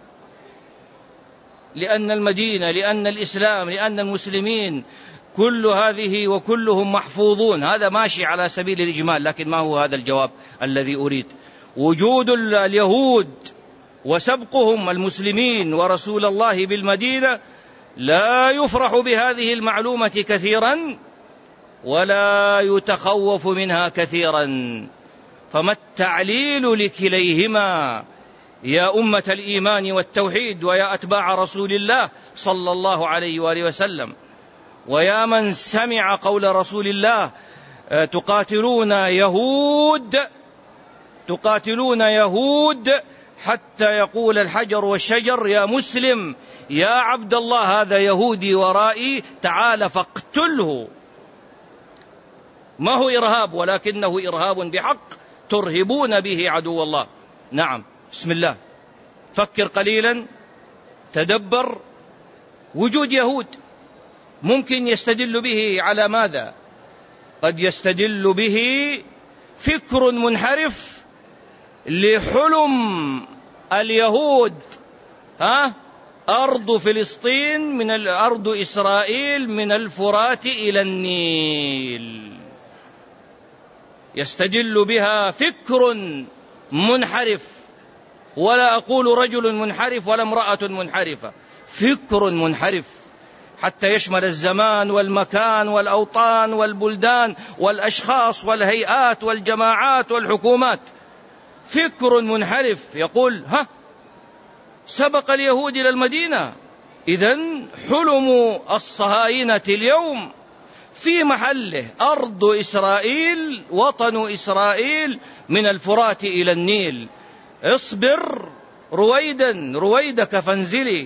لأن المدينة، لأن الإسلام، لأن المسلمين، كل هذه وكلهم محفوظون. هذا ماشي على سبيل الإجمال، لكن ما هو هذا الجواب الذي أريد. وجود اليهود وسبقهم المسلمين ورسول الله بالمدينة لا يفرح بهذه المعلومة كثيرا ولا يتخوف منها كثيرا. فما التعليل لكليهما يا أمة الإيمان والتوحيد ويا أتباع رسول الله صلى الله عليه وآله وسلم ويا من سمع قول رسول الله تقاتلون يهود تقاتلون يهود حتى يقول الحجر والشجر يا مسلم يا عبد الله هذا يهودي ورائي تعال فاقتله. ما هو إرهاب ولكنه إرهاب بحق ترهبون به عدو الله. نعم بسم الله، فكر قليلا، تدبر. وجود يهود ممكن يستدل به على ماذا؟ قد يستدل به فكر منحرف لحلم اليهود، ها أرض فلسطين من الأرض إسرائيل من الفرات إلى النيل، يستدل بها فكر منحرف، ولا أقول رجل منحرف ولا امرأة منحرفة، فكر منحرف حتى يشمل الزمان والمكان والأوطان والبلدان والأشخاص والهيئات والجماعات والحكومات. فكر منحرف يقول ها سبق اليهود إلى المدينة، إذن حلم الصهاينة اليوم في محله، أرض إسرائيل وطن إسرائيل من الفرات إلى النيل. اصبر رويدا رويدك فانزلي.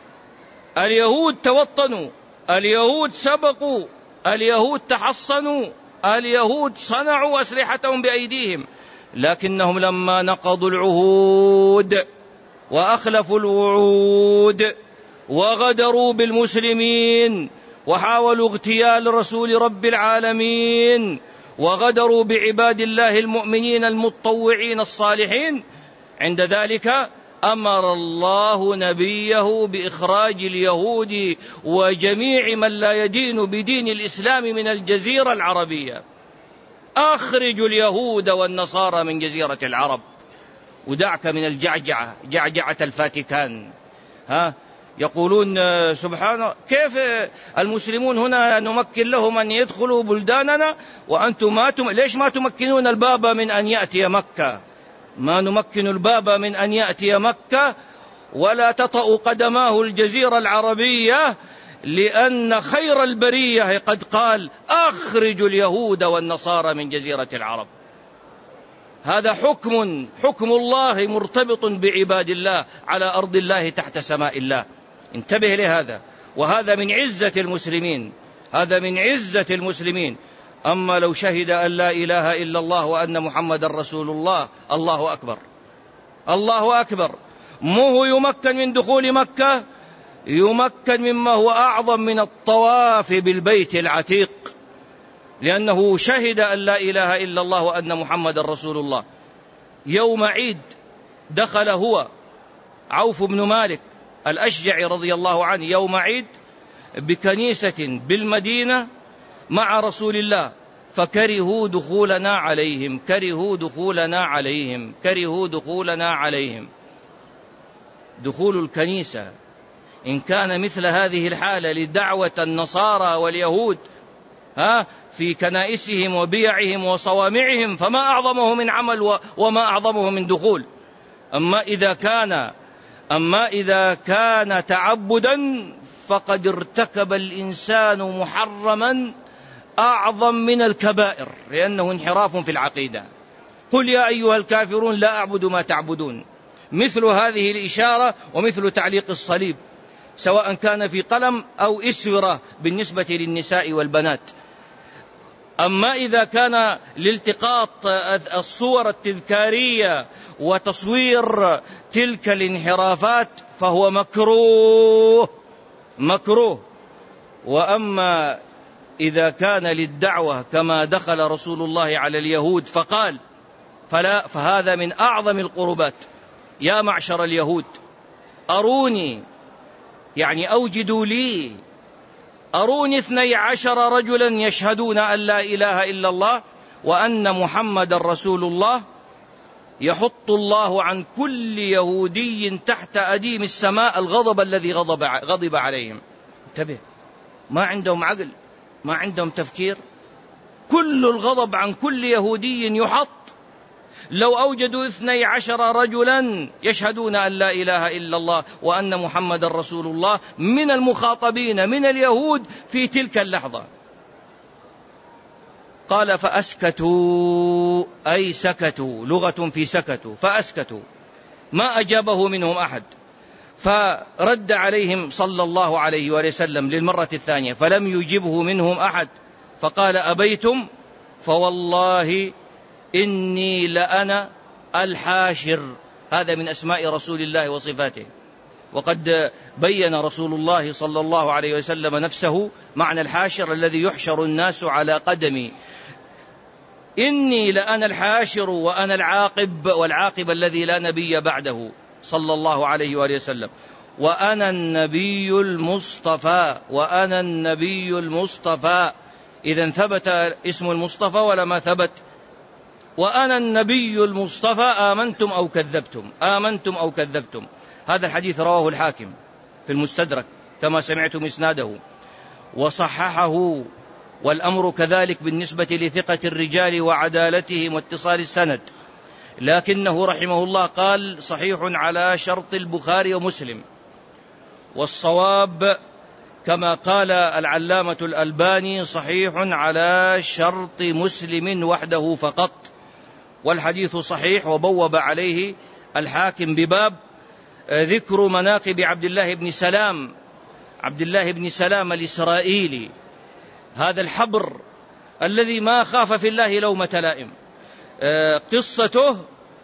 اليهود توطنوا، اليهود سبقوا، اليهود تحصنوا، اليهود صنعوا أسلحتهم بأيديهم، لكنهم لما نقضوا العهود وأخلفوا الوعود وغدروا بالمسلمين وحاولوا اغتيال رسول رب العالمين وغدروا بعباد الله المؤمنين المتطوعين الصالحين، عند ذلك أمر الله نبيه بإخراج اليهود وجميع من لا يدين بدين الإسلام من الجزيرة العربية. أخرجوا اليهود والنصارى من جزيرة العرب، ودعك من الجعجعة، جعجعة الفاتيكان. ها يقولون سبحان كيف المسلمون هنا نمكن لهم أن يدخلوا بلداننا وأنتم ما تم... ليش ما تمكنون البابا من أن يأتي مكة؟ ما نمكن البابا من أن يأتي مكة ولا تطأ قدماه الجزيرة العربية، لأن خير البرية قد قال أخرجوا اليهود والنصارى من جزيرة العرب. هذا حكم حكم الله مرتبط بعباد الله على أرض الله تحت سماء الله. انتبه لهذا، وهذا من عزة المسلمين، هذا من عزة المسلمين. أما لو شهد أن لا إله إلا الله وأن محمد رسول الله، الله أكبر، الله أكبر. مو هو يمكن من دخول مكة، يمكن مما هو أعظم من الطواف بالبيت العتيق، لأنه شهد أن لا إله إلا الله وأن محمد رسول الله. يوم عيد دخل هو عوف بن مالك الأشجعي رضي الله عنه يوم عيد بكنيسة بالمدينة مع رسول الله، فكرهوا دخولنا عليهم، كرهوا دخولنا عليهم، كرهوا دخولنا عليهم. دخول الكنيسة إن كان مثل هذه الحالة لدعوة النصارى واليهود ها في كنائسهم وبيعهم وصوامعهم، فما أعظمه من عمل وما أعظمه من دخول. أما إذا كان أما إذا كان تعبدا فقد ارتكب الإنسان محرما أعظم من الكبائر، لأنه انحراف في العقيدة. قل يا أيها الكافرون لا أعبد ما تعبدون، مثل هذه الإشارة ومثل تعليق الصليب، سواء كان في قلم أو إسورة بالنسبة للنساء والبنات. أما إذا كان لالتقاط الصور التذكارية وتصوير تلك الانحرافات فهو مكروه مكروه. وأما إذا كان للدعوة كما دخل رسول الله على اليهود فقال فلا، فهذا من أعظم القربات. يا معشر اليهود أروني، يعني أوجدوا لي، أروني اثني عشر رجلا يشهدون أن لا إله إلا الله وأن محمد رسول الله، يحط الله عن كل يهودي تحت أديم السماء الغضب الذي غضب, غضب عليهم. انتبه، ما عندهم عقل، ما عندهم تفكير، كل الغضب عن كل يهودي يحط. لو أوجدوا اثني عشر رجلا يشهدون أن لا إله إلا الله وأن محمد رسول الله من المخاطبين من اليهود في تلك اللحظة. قال فأسكتوا، أي سكتوا، لغة في سكتوا، فأسكتوا، ما أجابه منهم أحد. فرد عليهم صلى الله عليه وسلم للمرة الثانية فلم يجبه منهم أحد، فقال أبيتم فوالله إني لأنا الحاشر. هذا من أسماء رسول الله وصفاته، وقد بين رسول الله صلى الله عليه وسلم نفسه معنى الحاشر الذي يحشر الناس على قدمي. إني لأنا الحاشر وأنا العاقب، والعاقب الذي لا نبي بعده صلى الله عليه وآله وسلم. وأنا النبي المصطفى، وأنا النبي المصطفى. إذن ثبت اسم المصطفى ولا ما ثبت؟ وأنا النبي المصطفى آمنتم أو كذبتم، آمنتم أو كذبتم. هذا الحديث رواه الحاكم في المستدرك كما سمعتم إسناده وصححه، والأمر كذلك بالنسبة لثقة الرجال وعدالتهم واتصال السند، لكنه رحمه الله قال صحيح على شرط البخاري ومسلم. والصواب كما قال العلامة الألباني صحيح على شرط مسلم وحده فقط، والحديث صحيح. وبوب عليه الحاكم بباب ذكر مناقب عبد الله بن سلام عبد الله بن سلام الإسرائيلي، هذا الحبر الذي ما خاف في الله لومة لائم. قصته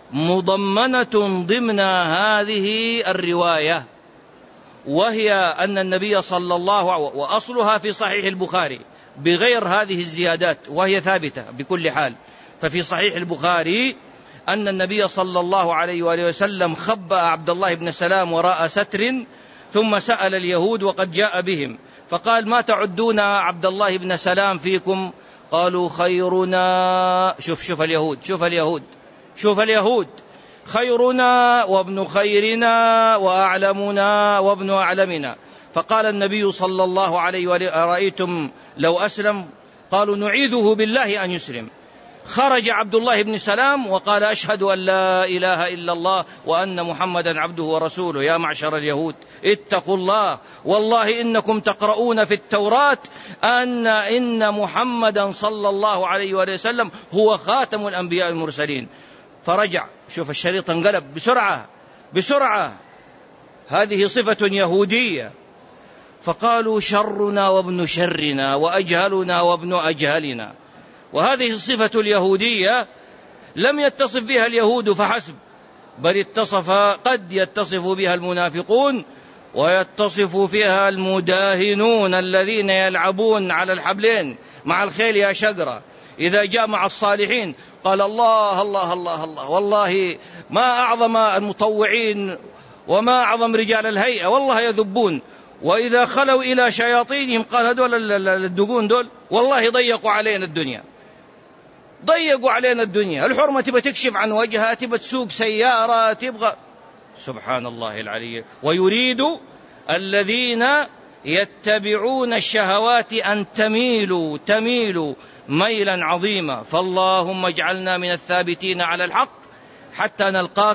مضمنة ضمن هذه الرواية، وهي أن النبي صلى الله عليه وسلم، وأصلها في صحيح البخاري بغير هذه الزيادات وهي ثابتة بكل حال، ففي صحيح البخاري أن النبي صلى الله عليه وآله وسلم خبأ عبد الله بن سلام وراء ستر، ثم سأل اليهود وقد جاء بهم، فقال: ما تعدون عبد الله بن سلام فيكم؟ قالوا: خيرنا. شوف شوف اليهود شوف اليهود شوف اليهود خيرنا وابن خيرنا وأعلمنا وابن أعلمنا. فقال النبي صلى الله عليه وآله: أرأيتم لو أسلم؟ قالوا: نعيذه بالله أن يسلم. خرج عبد الله بن سلام وقال: أشهد أن لا إله إلا الله وأن محمدا عبده ورسوله. يا معشر اليهود اتقوا الله، والله إنكم تقرؤون في التوراة أن إن محمدا صلى الله عليه وسلم هو خاتم الأنبياء المرسلين. فرجع، شوف الشريط انقلب بسرعة بسرعة، هذه صفة يهودية. فقالوا: شرنا وابن شرنا وأجهلنا وابن أجهلنا. وهذه الصفة اليهودية لم يتصف بها اليهود فحسب، بل اتصف قد يتصف بها المنافقون، ويتصف فيها المداهنون الذين يلعبون على الحبلين مع الخيل يا شقرة. إذا جاء مع الصالحين قال: الله الله الله الله، والله ما أعظم المطوعين وما أعظم رجال الهيئة، والله يذبون. وإذا خلوا إلى شياطينهم قال: هذول الدقون دول والله ضيقوا علينا الدنيا، ضيقوا علينا الدنيا. الحرمة تبقى تكشف عن وجهها، تبقى تسوق سيارة، تبغى. سبحان الله العلي. ويريد الذين يتبعون الشهوات أن تميلوا تميلوا ميلا عظيما. فاللهم اجعلنا من الثابتين على الحق حتى نلقاك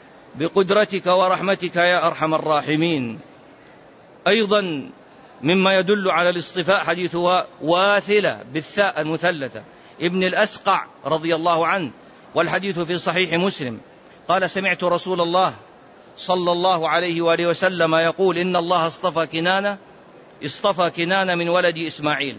بقدرتك ورحمتك يا أرحم الراحمين. أيضا مما يدل على الاصطفاء حديث واثلة بالثاء المثلثة ابن الأسقع رضي الله عنه، والحديث في صحيح مسلم. قال: سمعت رسول الله صلى الله عليه وآله وسلم يقول: إن الله اصطفى كنانة اصطفى كنانة من ولد إسماعيل،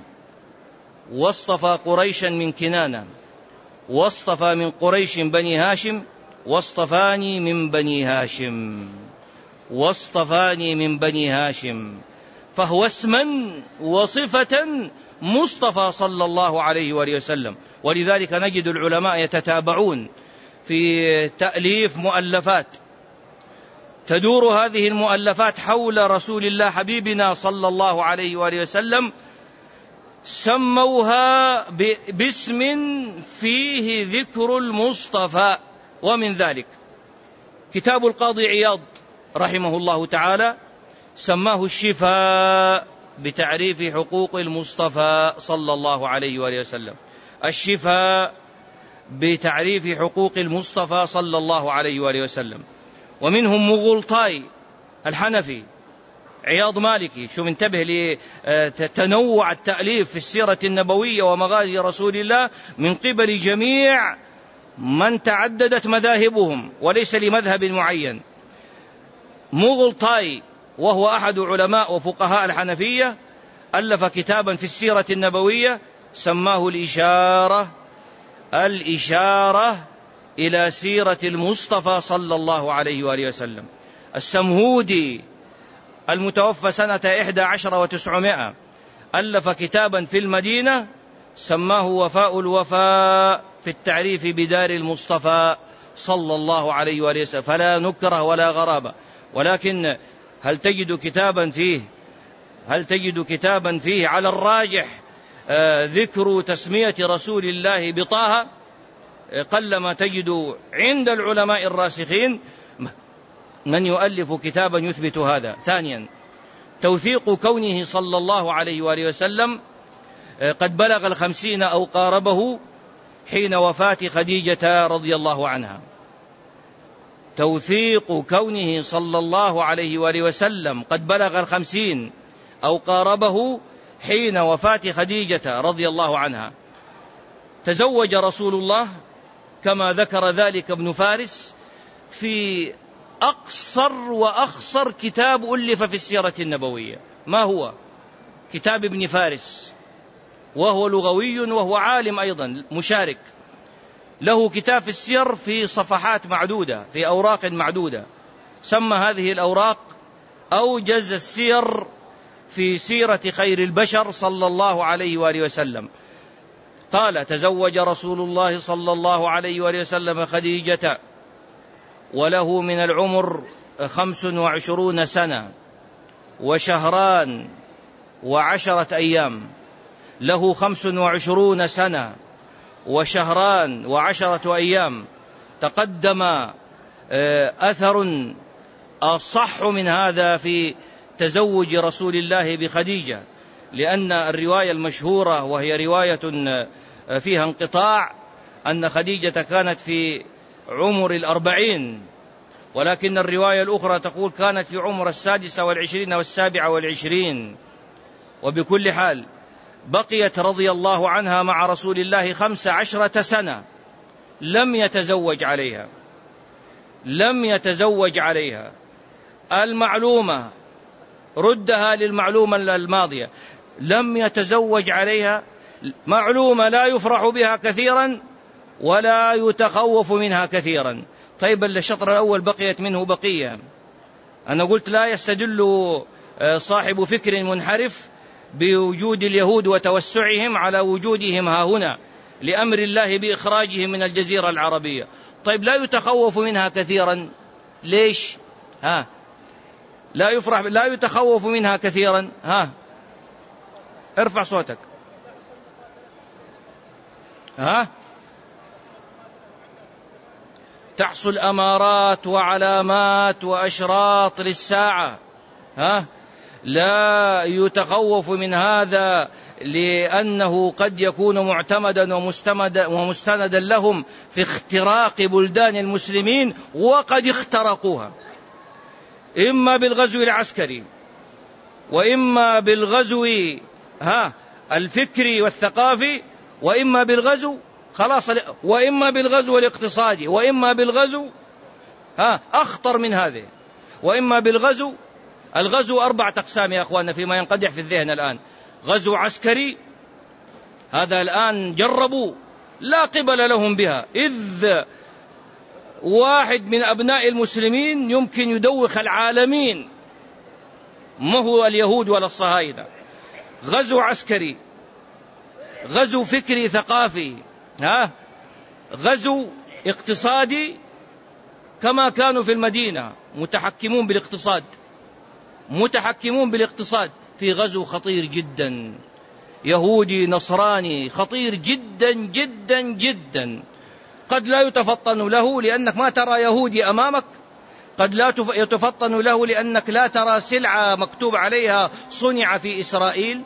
واصطفى قريشا من كنانة، واصطفى من قريش بني هاشم، واصطفاني من بني هاشم واصطفاني من بني هاشم. فهو اسما وصفة مصطفى صلى الله عليه وآله وسلم. ولذلك نجد العلماء يتتابعون في تأليف مؤلفات، تدور هذه المؤلفات حول رسول الله حبيبنا صلى الله عليه وآله وسلم، سموها باسم فيه ذكر المصطفى. ومن ذلك كتاب القاضي عياض رحمه الله تعالى سماه الشفاء بتعريف حقوق المصطفى صلى الله عليه وآله وسلم، الشفاء بتعريف حقوق المصطفى صلى الله عليه وآله وسلم. ومنهم مغلطاي الحنفي، عياض مالكي. شو منتبه لتنوع التأليف في السيرة النبوية ومغازي رسول الله من قبل جميع من تعددت مذاهبهم وليس لمذهب معين. مغلطاي وهو أحد علماء وفقهاء الحنفية ألف كتابا في السيرة النبوية سماه الإشارة الإشارة إلى سيرة المصطفى صلى الله عليه وآله وسلم. السمهودي المتوفى سنة إحدى عشر وتسعمائة ألف كتابا في المدينة سماه وفاء الوفاء في التعريف بدار المصطفى صلى الله عليه وآله وسلم. فلا نكره ولا غرابة، ولكن هل تجد كتابا فيه هل تجد كتابا فيه على الراجح آه ذكر تسمية رسول الله بطه؟ قلما تجد عند العلماء الراسخين من يؤلف كتابا يثبت هذا. ثانيا، توثيق كونه صلى الله عليه وآله وسلم قد بلغ الخمسين أو قاربه حين وفاة خديجة رضي الله عنها. توثيق كونه صلى الله عليه وآله وسلم قد بلغ الخمسين أو قاربه حين وفاة خديجة رضي الله عنها. تزوج رسول الله كما ذكر ذلك ابن فارس في أقصر وأخصر كتاب ألف في السيرة النبوية. ما هو؟ كتاب ابن فارس، وهو لغوي وهو عالم أيضا مشارك، له كتاب في السير في صفحات معدودة، في أوراق معدودة، سمى هذه الأوراق أوجز السير في سيرة خير البشر صلى الله عليه وآله وسلم. قال: تزوج رسول الله صلى الله عليه وآله وسلم خديجة وله من العمر خمس وعشرون سنة وشهران وعشرة أيام. له خمس وعشرون سنة وشهران وعشرة أيام. تقدم أثر أصح من هذا في تزوج رسول الله بخديجة، لأن الرواية المشهورة وهي رواية فيها انقطاع أن خديجة كانت في عمر الأربعين، ولكن الرواية الأخرى تقول كانت في عمر السادسة والعشرين والسابعة والعشرين. وبكل حال بقيت رضي الله عنها مع رسول الله خمس عشرة سنة لم يتزوج عليها، لم يتزوج عليها. المعلومة ردها للمعلومة الماضية، لم يتزوج عليها، معلومة لا يفرح بها كثيرا ولا يتخوف منها كثيرا. طيب الشطر الأول بقيت منه بقية. أنا قلت لا يستدل صاحب فكر منحرف بوجود اليهود وتوسعهم على وجودهم ها هنا لأمر الله بإخراجهم من الجزيرة العربية. طيب لا يتخوف منها كثيرا، ليش؟ ها لا يفرح، لا يتخوف منها كثيرا. ها ارفع صوتك. ها تحصل أمارات وعلامات وأشراط للساعة. ها لا يتخوف من هذا لأنه قد يكون معتمدا ومستندا لهم في اختراق بلدان المسلمين، وقد اخترقوها إما بالغزو العسكري وإما بالغزو ها الفكري والثقافي، وإما بالغزو خلاص وإما بالغزو الاقتصادي، وإما بالغزو ها أخطر من هذه، وإما بالغزو. الغزو أربعة أقسام يا أخواننا فيما ينقدح في الذهن الآن. غزو عسكري، هذا الآن جربوا لا قبل لهم بها، إذ واحد من أبناء المسلمين يمكن يدوخ العالمين، ما هو اليهود ولا الصهاينة. غزو عسكري، غزو فكري ثقافي، ها غزو اقتصادي، كما كانوا في المدينة متحكمون بالاقتصاد، متحكمون بالاقتصاد. في غزو خطير جدا يهودي نصراني، خطير جدا جدا جدا، قد لا يتفطن له لأنك ما ترى يهودي أمامك، قد لا يتفطن له لأنك لا ترى سلعة مكتوب عليها صنع في إسرائيل.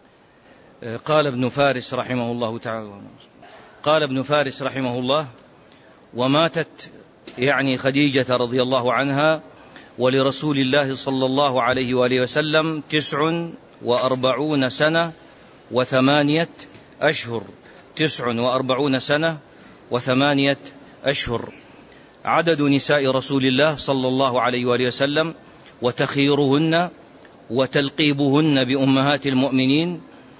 قال ابن فارس رحمه الله تعالى، قال ابن فارس رحمه الله: وماتت يعني خديجة رضي الله عنها ولرسول الله صلى الله عليه وآله وسلم تسع وأربعون سنة وثمانية أشهر. تسع وأربعون سنة وثمانية أشهر. عدد نساء رسول الله صلى الله عليه وآله وسلم وتخييرهن وتلقيبهن بأمهات المؤمنين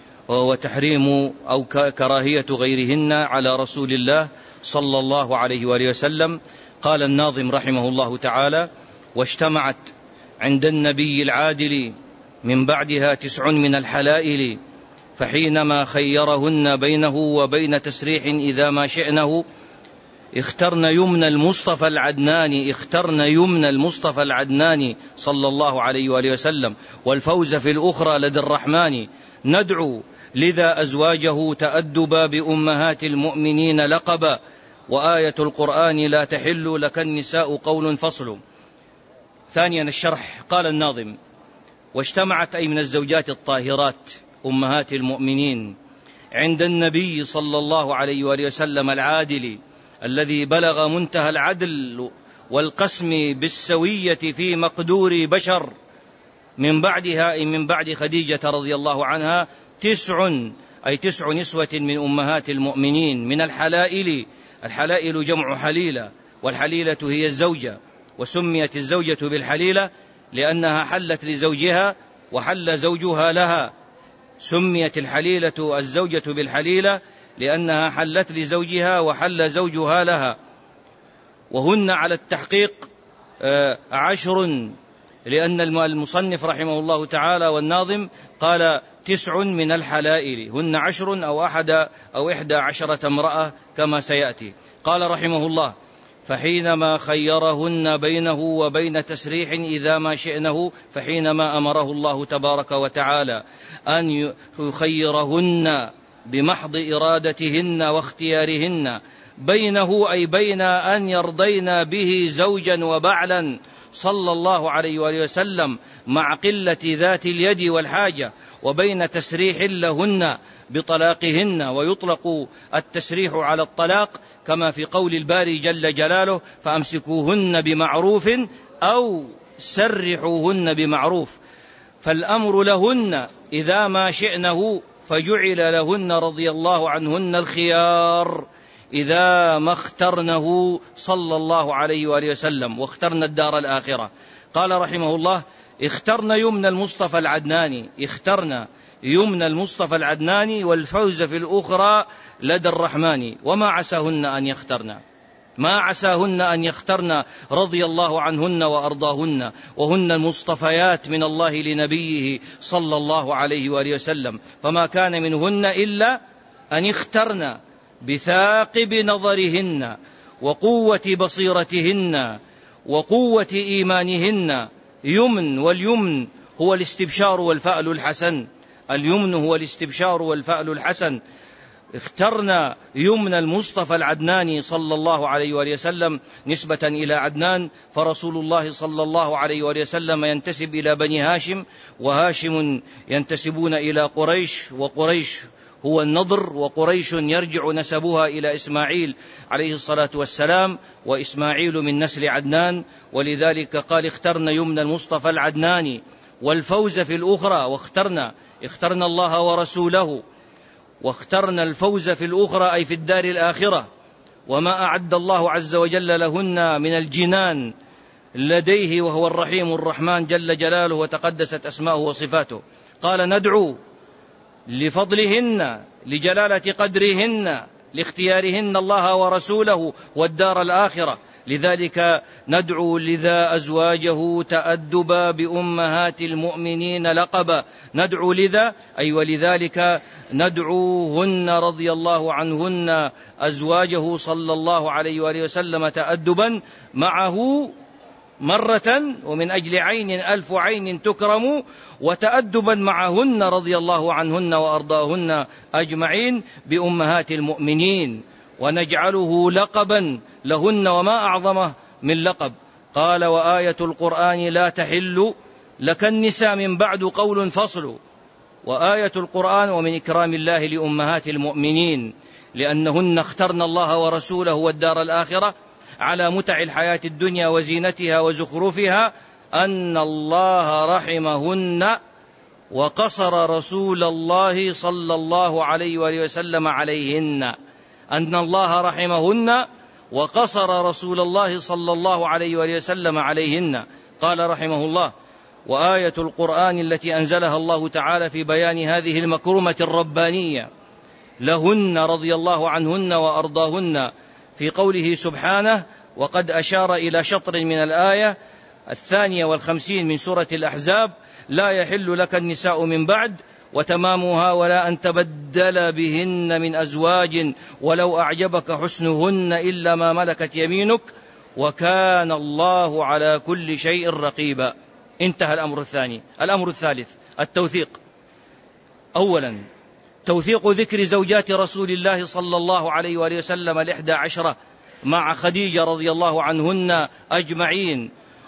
وتحريم أو كراهية غيرهن على رسول الله صلى الله عليه وآله وسلم. قال الناظم رحمه الله تعالى: واجتمعت عند النبي العادل من بعدها تسع من الحلائل، فحينما خيرهن بينه وبين تسريح إذا ما شئنه اخترن يمن المصطفى العدناني، اخترن يمن المصطفى العدناني صلى الله عليه وآله وسلم، والفوز في الأخرى لدى الرحمن. ندعو لذا أزواجه تأدبا بأمهات المؤمنين لقبا، وآية القرآن لا تحل لك النساء قول فصل. ثانيا الشرح. قال الناظم: واجتمعت أي من الزوجات الطاهرات أمهات المؤمنين عند النبي صلى الله عليه وآله وسلم العادل الذي بلغ منتهى العدل والقسم بالسوية في مقدور بشر، من بعدها أي من بعد خديجة رضي الله عنها تسع أي تسع نسوة من أمهات المؤمنين من الحلائل. الحلائل جمع حليلة، والحليلة هي الزوجة، وسميت الزوجة بالحليلة لأنها حلت لزوجها وحل زوجها لها. سميت الحليلة الزوجة بالحليلة لأنها حلت لزوجها وحل زوجها لها. وهن على التحقيق عشر، لأن المصنف رحمه الله تعالى والناظم قال تسع من الحلائل، هن عشر أو أحد أو إحدى عشرة امرأة كما سيأتي. قال رحمه الله: فحينما خيرهن بينه وبين تسريح إذا ما شئنه، فحينما أمره الله تبارك وتعالى أن يخيرهن بمحض إرادتهن واختيارهن بينه، أي بين أن يرضين به زوجا وبعلا صلى الله عليه وآله وسلم مع قلة ذات اليد والحاجة، وبين تسريح لهن بطلاقهن. ويطلق التسريح على الطلاق كما في قول الباري جل جلاله: فأمسكوهن بمعروف أو سرحوهن بمعروف. فالأمر لهن إذا ما شئنه، فجعل لهن رضي الله عنهن الخيار إذا ما اخترنه صلى الله عليه وآله وسلم، واخترن الدار الآخرة. قال رحمه الله: اخترن يمن المصطفى العدناني، اخترن يمن المصطفى العدناني والفوز في الأخرى لدى الرحمن. وما عساهن أن يخترن، ما عساهن أن يخترن رضي الله عنهن وأرضاهن، وهن المصطفيات من الله لنبيه صلى الله عليه وآله وسلم، فما كان منهن إلا أن اخترن بثاقب نظرهن وقوة بصيرتهن وقوة إيمانهن. يمن، واليمن هو الاستبشار والفأل الحسن، اليمن هو الاستبشار والفأل الحسن. اخترنا يمن المصطفى العدناني صلى الله عليه وآله وسلم نسبة إلى عدنان، فرسول الله صلى الله عليه وآله وسلم ينتسب إلى بني هاشم، وهاشم ينتسبون إلى قريش، وقريش هو النضر، وقريش يرجع نسبها إلى إسماعيل عليه الصلاة والسلام، وإسماعيل من نسل عدنان. ولذلك قال: اخترنا يمن المصطفى العدناني والفوز في الأخرى. واخترنا اخترنا الله ورسوله، واخترنا الفوز في الأخرى أي في الدار الآخرة، وما أعد الله عز وجل لهن من الجنان لديه، وهو الرحيم الرحمن جل جلاله وتقدست أسماؤه وصفاته. قال: ندعو لفضلهن، لجلالة قدرهن، لاختيارهن الله ورسوله والدار الآخرة. لذلك ندعو لذا أزواجه تأدبا بأمهات المؤمنين لقبا. ندعو لذا أي ولذلك ندعوهن رضي الله عنهن أزواجه صلى الله عليه وآله وسلم تأدبا معه مرة، ومن أجل عين ألف عين تكرم، وتأدبا معهن رضي الله عنهن وأرضاهن أجمعين بأمهات المؤمنين، ونجعله لقبا لهن، وما أعظمه من لقب. قال: وآية القرآن لا تحل لك النساء من بعد قول فصل. وآية القرآن ومن إكرام الله لأمهات المؤمنين، لأنهن اخترن الله ورسوله والدار الآخرة على متع الحياة الدنيا وزينتها وزخرفها، أن الله رحمهن وقصر رسول الله صلى الله عليه وآله وسلم عليهن. أن الله رحمهن وقصر رسول الله صلى الله عليه وآله وسلم عليهن. قال رحمه الله: وآية القرآن التي أنزلها الله تعالى في بيان هذه المكرمة الربانية لهن رضي الله عنهن وأرضاهن في قوله سبحانه: وقد أشار إلى شطر من الآية الثانية والخمسين من سورة الأحزاب: لا يحل لك النساء من بعد، وتمامها: ولا أن تبدل بهن من أزواج ولو أعجبك حسنهن إلا ما ملكت يمينك، وكان الله على كل شيء رقيبا. انتهى الأمر الثاني. الأمر الثالث التوثيق. أولا توثيق ذكر زوجات رسول الله صلى الله عليه وآله وسلم الإحدى عشرة مع خديجة رضي الله عنهن أجمعين،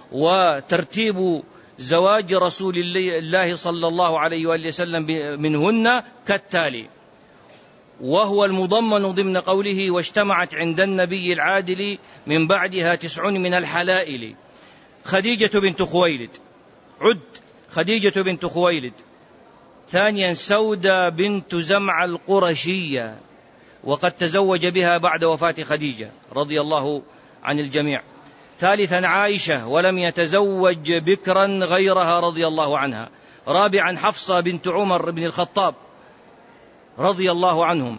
وترتيب زواج رسول الله صلى الله عليه وآله وسلم منهن كالتالي، وهو المضمن ضمن قوله: واجتمعت عند النبي العادل من بعدها تسع من الحلائل. خديجة بنت خويلد، عد خديجة بنت خويلد. ثانيا سودة بنت زمع القرشية، وقد تزوج بها بعد وفاة خديجة رضي الله عن الجميع. ثالثا عائشة ولم يتزوج بكرا غيرها رضي الله عنها. رابعا حفصة بنت عمر بن الخطاب رضي الله عنهم.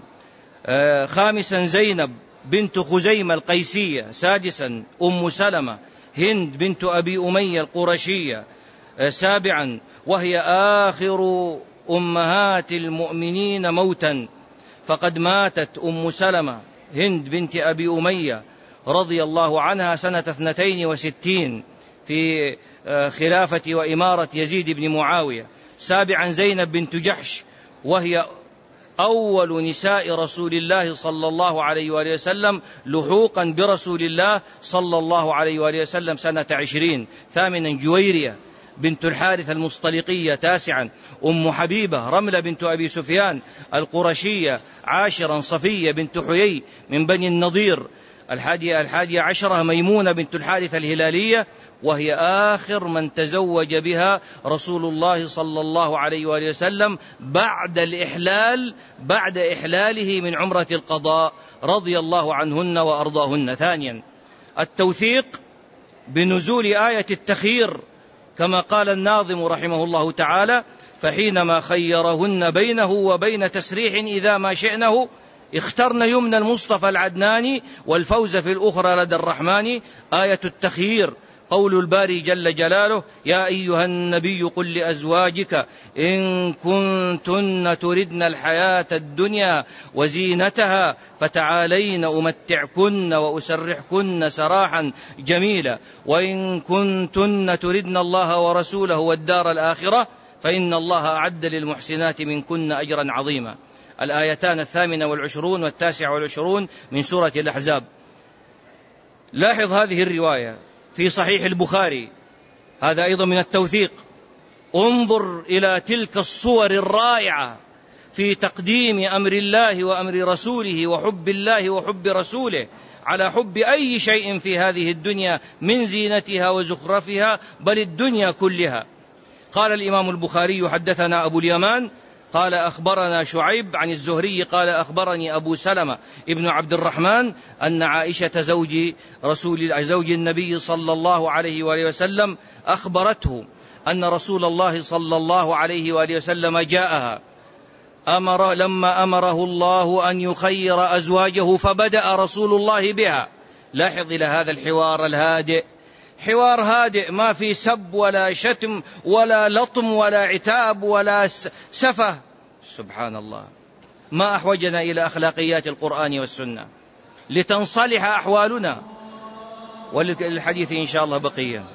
خامسا زينب بنت خزيمة القيسية. سادسا أم سلمة هند بنت أبي أمية القرشية. سابعا وهي آخر أمهات المؤمنين موتا، فقد ماتت أم سلمة هند بنت أبي أمية رضي الله عنها سنة اثنتين وستين في خلافة وإمارة يزيد بن معاوية. سابعا زينب بنت جحش وهي أول نساء رسول الله صلى الله عليه وآله وسلم لحوقا برسول الله صلى الله عليه وآله وسلم سنة عشرين. ثامنا جويرية بنت الحارث المصطلقية. تاسعا أم حبيبة رملة بنت أبي سفيان القرشية. عاشرا صفية بنت حيي من بني النضير. الحادية, الحادية عشرة ميمونة بنت الحارث الهلالية، وهي آخر من تزوج بها رسول الله صلى الله عليه وآله وسلم بعد الإحلال بعد إحلاله من عمرة القضاء رضي الله عنهن وأرضاهن. ثانيا التوثيق بنزول آية التخيير، كما قال الناظم رحمه الله تعالى: فحينما خيرهن بينه وبين تسريح إذا ما شئنه اخترن يمن المصطفى العدناني والفوز في الأخرى لدى الرحمن. آية التخيير قول الباري جل جلاله: يا أيها النبي قل لأزواجك إن كنتن تردن الحياة الدنيا وزينتها فتعالين أمتعكن وأسرحكن سراحا جميلا، وإن كنتن تردن الله ورسوله والدار الآخرة فإن الله أعد للمحسنات منكن أجرا عظيما. الآيتان الثامنة والعشرون والتاسع والعشرون من سورة الأحزاب. لاحظ هذه الرواية في صحيح البخاري، هذا أيضا من التوثيق. انظر إلى تلك الصور الرائعة في تقديم أمر الله وأمر رسوله وحب الله وحب رسوله على حب أي شيء في هذه الدنيا من زينتها وزخرفها، بل الدنيا كلها. قال الإمام البخاري: حدثنا أبو اليمان قال أخبرنا شعيب عن الزهري قال أخبرني أبو سلمة ابن عبد الرحمن أن عائشة زوج رسول زوج النبي صلى الله عليه وآله وسلم أخبرته أن رسول الله صلى الله عليه وآله وسلم جاءها أمر لما أمره الله أن يخير أزواجه فبدأ رسول الله بها. لاحظ إلى هذا الحوار الهادئ، حوار هادئ ما في سب ولا شتم ولا لطم ولا عتاب ولا سفه. سبحان الله، ما أحوجنا إلى أخلاقيات القرآن والسنة لتنصلح أحوالنا. وللحديث إن شاء الله بقية.